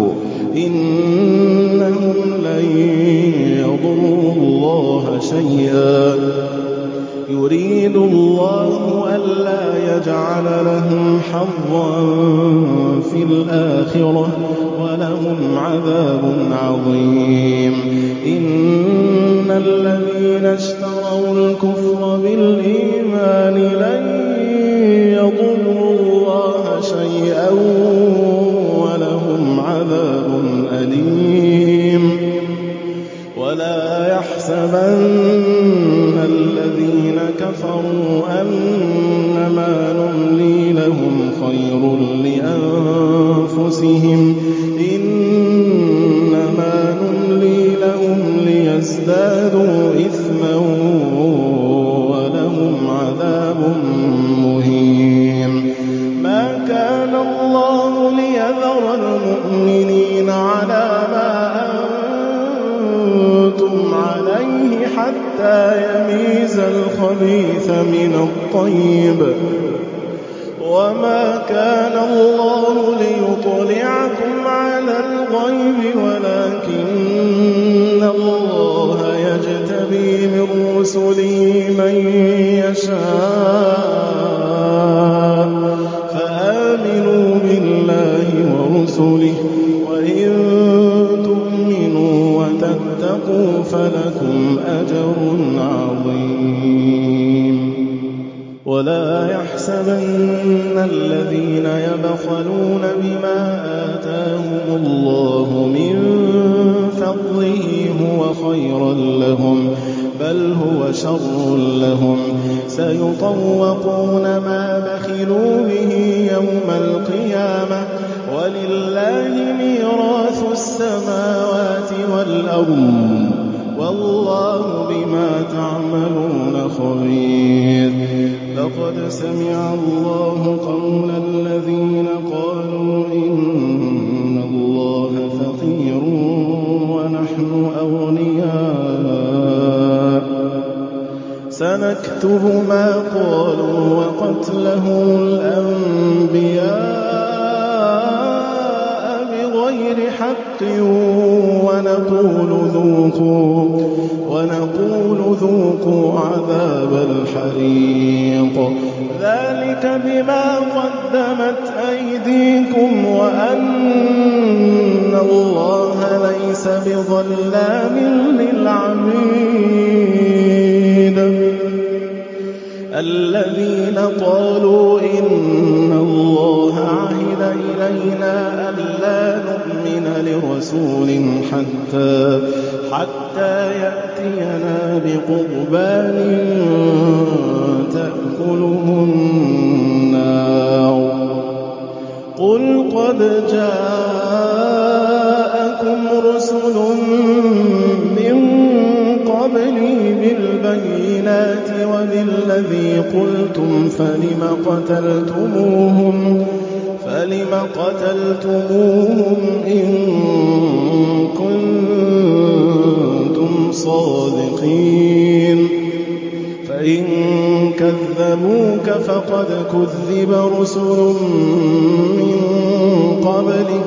A: إنهم لن يضروا الله شيئا يريد الله ألا يجعل لهم حظا في الآخرة ولهم عذاب عظيم إن الذين اشتروا الكفر بالإيمان لن يضروا الله شيئا ولهم عذاب أليم ولا يحسبن الذين كفروا أنما نملي لهم خير لأنفسهم إنما نملي لهم ليزدادوا إثما ولهم عذاب مهين ما كان الله ليذر المؤمنين على ما أنتم عليه حتى يميز الخبيث الخبيث من الطيب وما كان الله ليطلعكم على الغيب ولكن الله يجتبي من رسله من يشاء فآمنوا بالله ورسله وإن تؤمنوا وتتقوا فلكم أجر عظيم ولا يحسبن الذين يبخلون بما آتاهم الله من فضله هو خيرا لهم بل هو شر لهم سيطوقون ما بخلوا به يوم القيامة ولله ميراث السماوات والأرض والله بما تعملون خبير لقد سمع الله قول الذين قالوا إن الله فقير ونحن أغنياء سنكتب ما قالوا وقتلهم الأنبياء بغير حق ونقول ذوقوا ونقول ذوقوا عذاب الحريق ذلك بما قدمت أيديكم وأن الله ليس بظلام للعبيد الذين قالوا إن الله عهد إلينا ألا نؤمن لرسول حتى حتى يأتينا بقربان تأكله النار قل قد جاءكم رسل من قبلي بالبينات وبالذي قلتم فلم قتلتموهم فلم قتلتموهم إن كنتم صادقين فإن كذبوك فقد كذب رسل من قبلك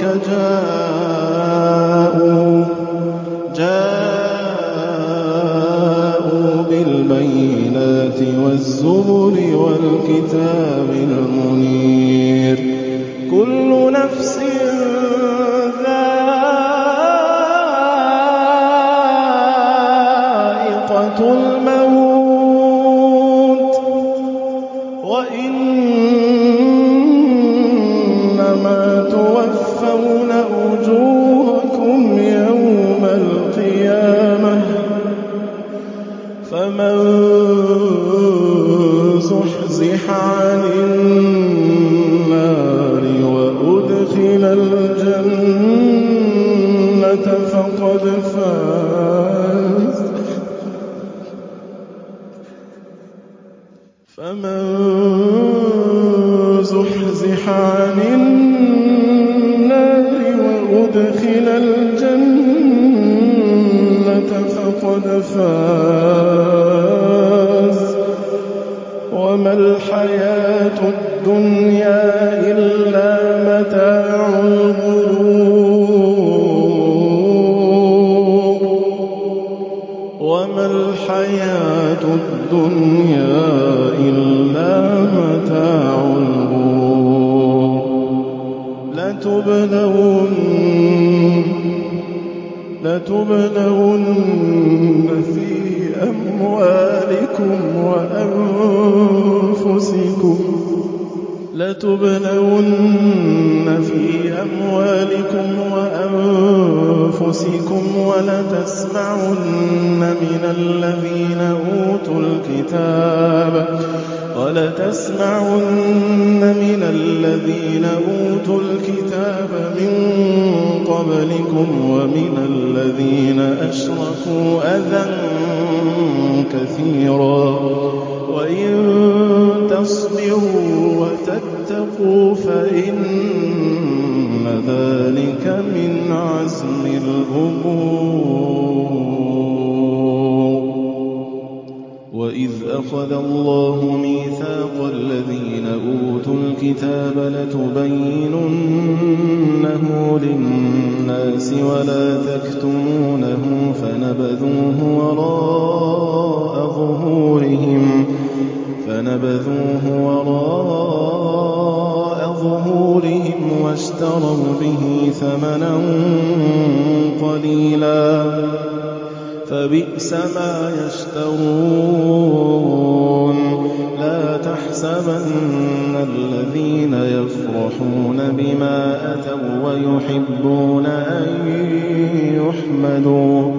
A: جاءوا جاءوا بالبينات والزبر والكتاب المنير كل نفس ذائقة الموت وإنما توفون أجوركم يوم القيامة فمن زحزح عن النار وأدخل الجنة فقد فاز فمن زحزح عن النار وأدخل الجنة فقد فاز وما الحياة الدنيا إلا متاع الغرور وما الحياة الدنيا إلا متاع الغرور لتبلون لتبلون في أموالكم وأنفسكم لتبلون في أموالكم وأنفسكم ولتسمعن من الذين أوتوا الكتاب ولتسمعن من الذين أوتوا الكتاب من قبلكم ومن الذين أشركوا أذى كثيرا وإن تصبروا وتتقوا فإن ذلك من عزم الأمور وإذ أخذ الله ميثاق الذين أوتوا الكتاب لتبيننه للناس ولا تكتمونه فنبذوه وراء ظهورهم فنبذوه وراء ظهورهم واشتروا به ثمنا قليلا فبئس ما يشترون لا تحسبن الذين يفرحون بما أتوا ويحبون أن يحمدوا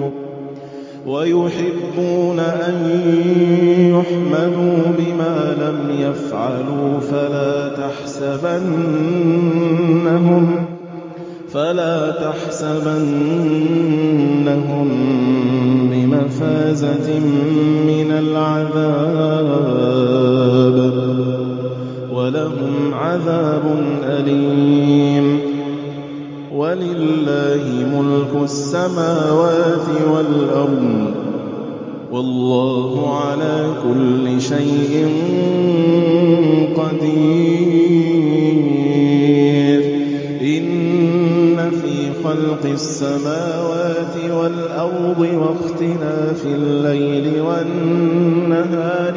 A: ويحبون أن يحمدوا بما لم يفعلوا فلا تحسبنهم فلا تحسبنهم بمفازة من العذاب ولهم عذاب أليم ولله ملك السماوات والأرض والله على كل شيء قدير إن في خلق السماوات والأرض واختلاف الليل والنهار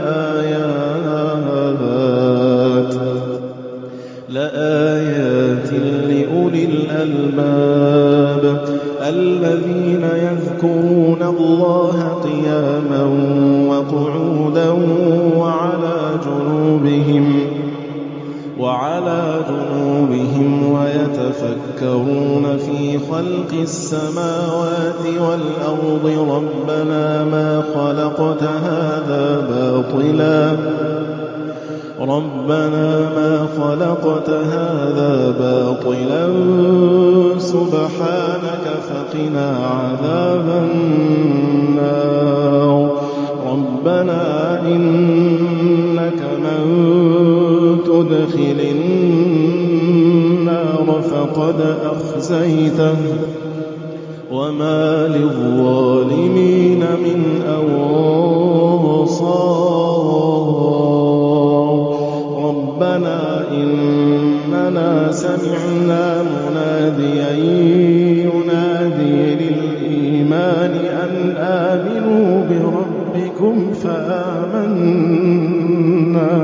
A: لآيات لآيات لأولي الألباب الذين يذكرون الله قياما وقعودا وعلى جنوبهم وعلى جنوبهم ويتفكرون في خلق السماوات والأرض ربنا ما خلقت هذا باطلا ربنا ما خلقت هذا باطلا سبحانك فقنا عذاب النار ربنا إنك من تدخل النار فقد أخزيته وما للظالمين من أنصار ربنا إننا سمعنا مناديا ينادي للإيمان أن آمنوا بربكم فآمنا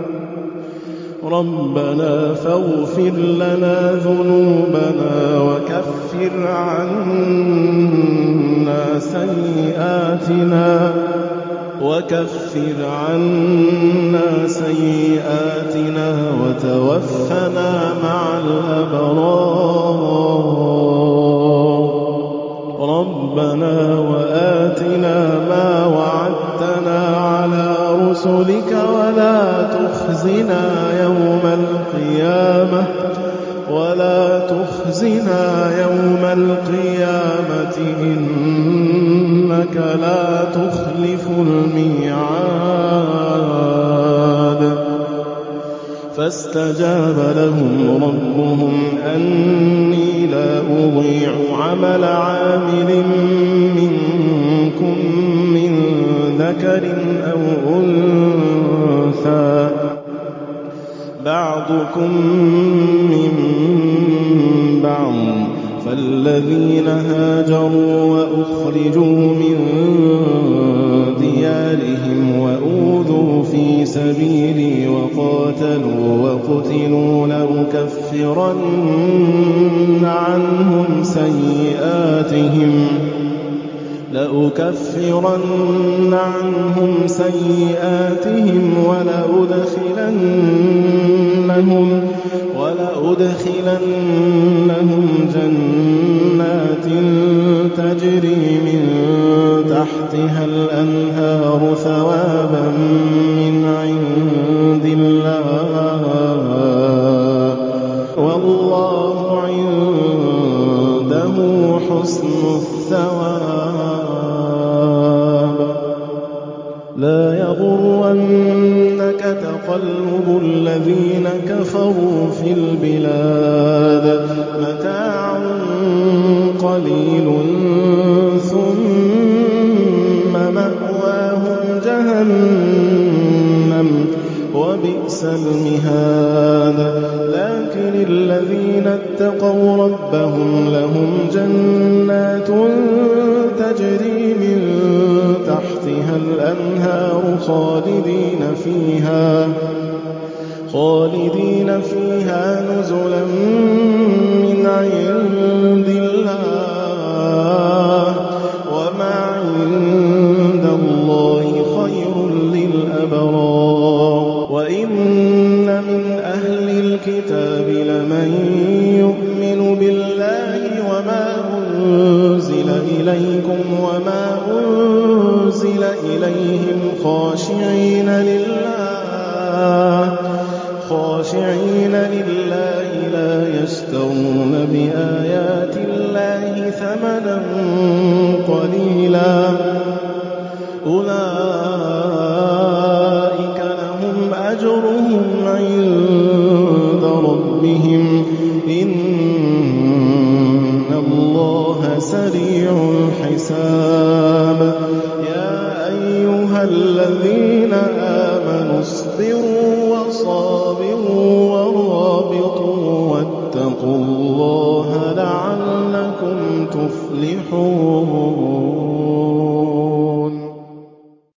A: ربنا فاغفر لنا ذنوبنا وكفر عنا سيئاتنا وكفر عنا سيئاتنا وتوفنا مع الأبرار ربنا وآتنا ما وعدتنا على رسلك ولا تخزنا يوم القيامة ولا تخزنا يوم القيامة إنك لا تخلف الميعاد فاستجاب لهم ربهم أني لا أضيع عمل عامل منكم من ذكر أو أنثى بعضكم من بعض فالذين هاجروا وأخرجوا من ديارهم وأوذوا في سبيلي وقاتلوا وقتلوا لأكفرن عنهم سيئاتهم لأكفرن عنهم سيئاتهم ولأدخلنهم ولأدخلنهم جنات تجري من تحتها الأنهار ثوابا من عند الله والله عنده حسن الثواب لا يغرنك تقلب الذين كفروا في البلاد متاع قليل ثم مأواهم جهنم وَبِئْسَ الْمِهَادُ لكن الذين اتقوا ربهم لهم جنات تجري من تحتها الأنهار خالدين فيها خالدين فيها نزلا من عند الله وما عند الله خير للأبرار وإن من أهل الكتاب لمن يؤمن بالله وما أنزل إليكم وما أنزل إليهم خاشعين لله خاشعين لله لا يشترون بآيات الله ثمنا قليلا أولئك لهم أجرهم عند ربهم إن الله سريع الحساب يا أيها الذين آمنوا اصبروا وصابروا ورابطوا واتقوا الله لعلكم تفلحون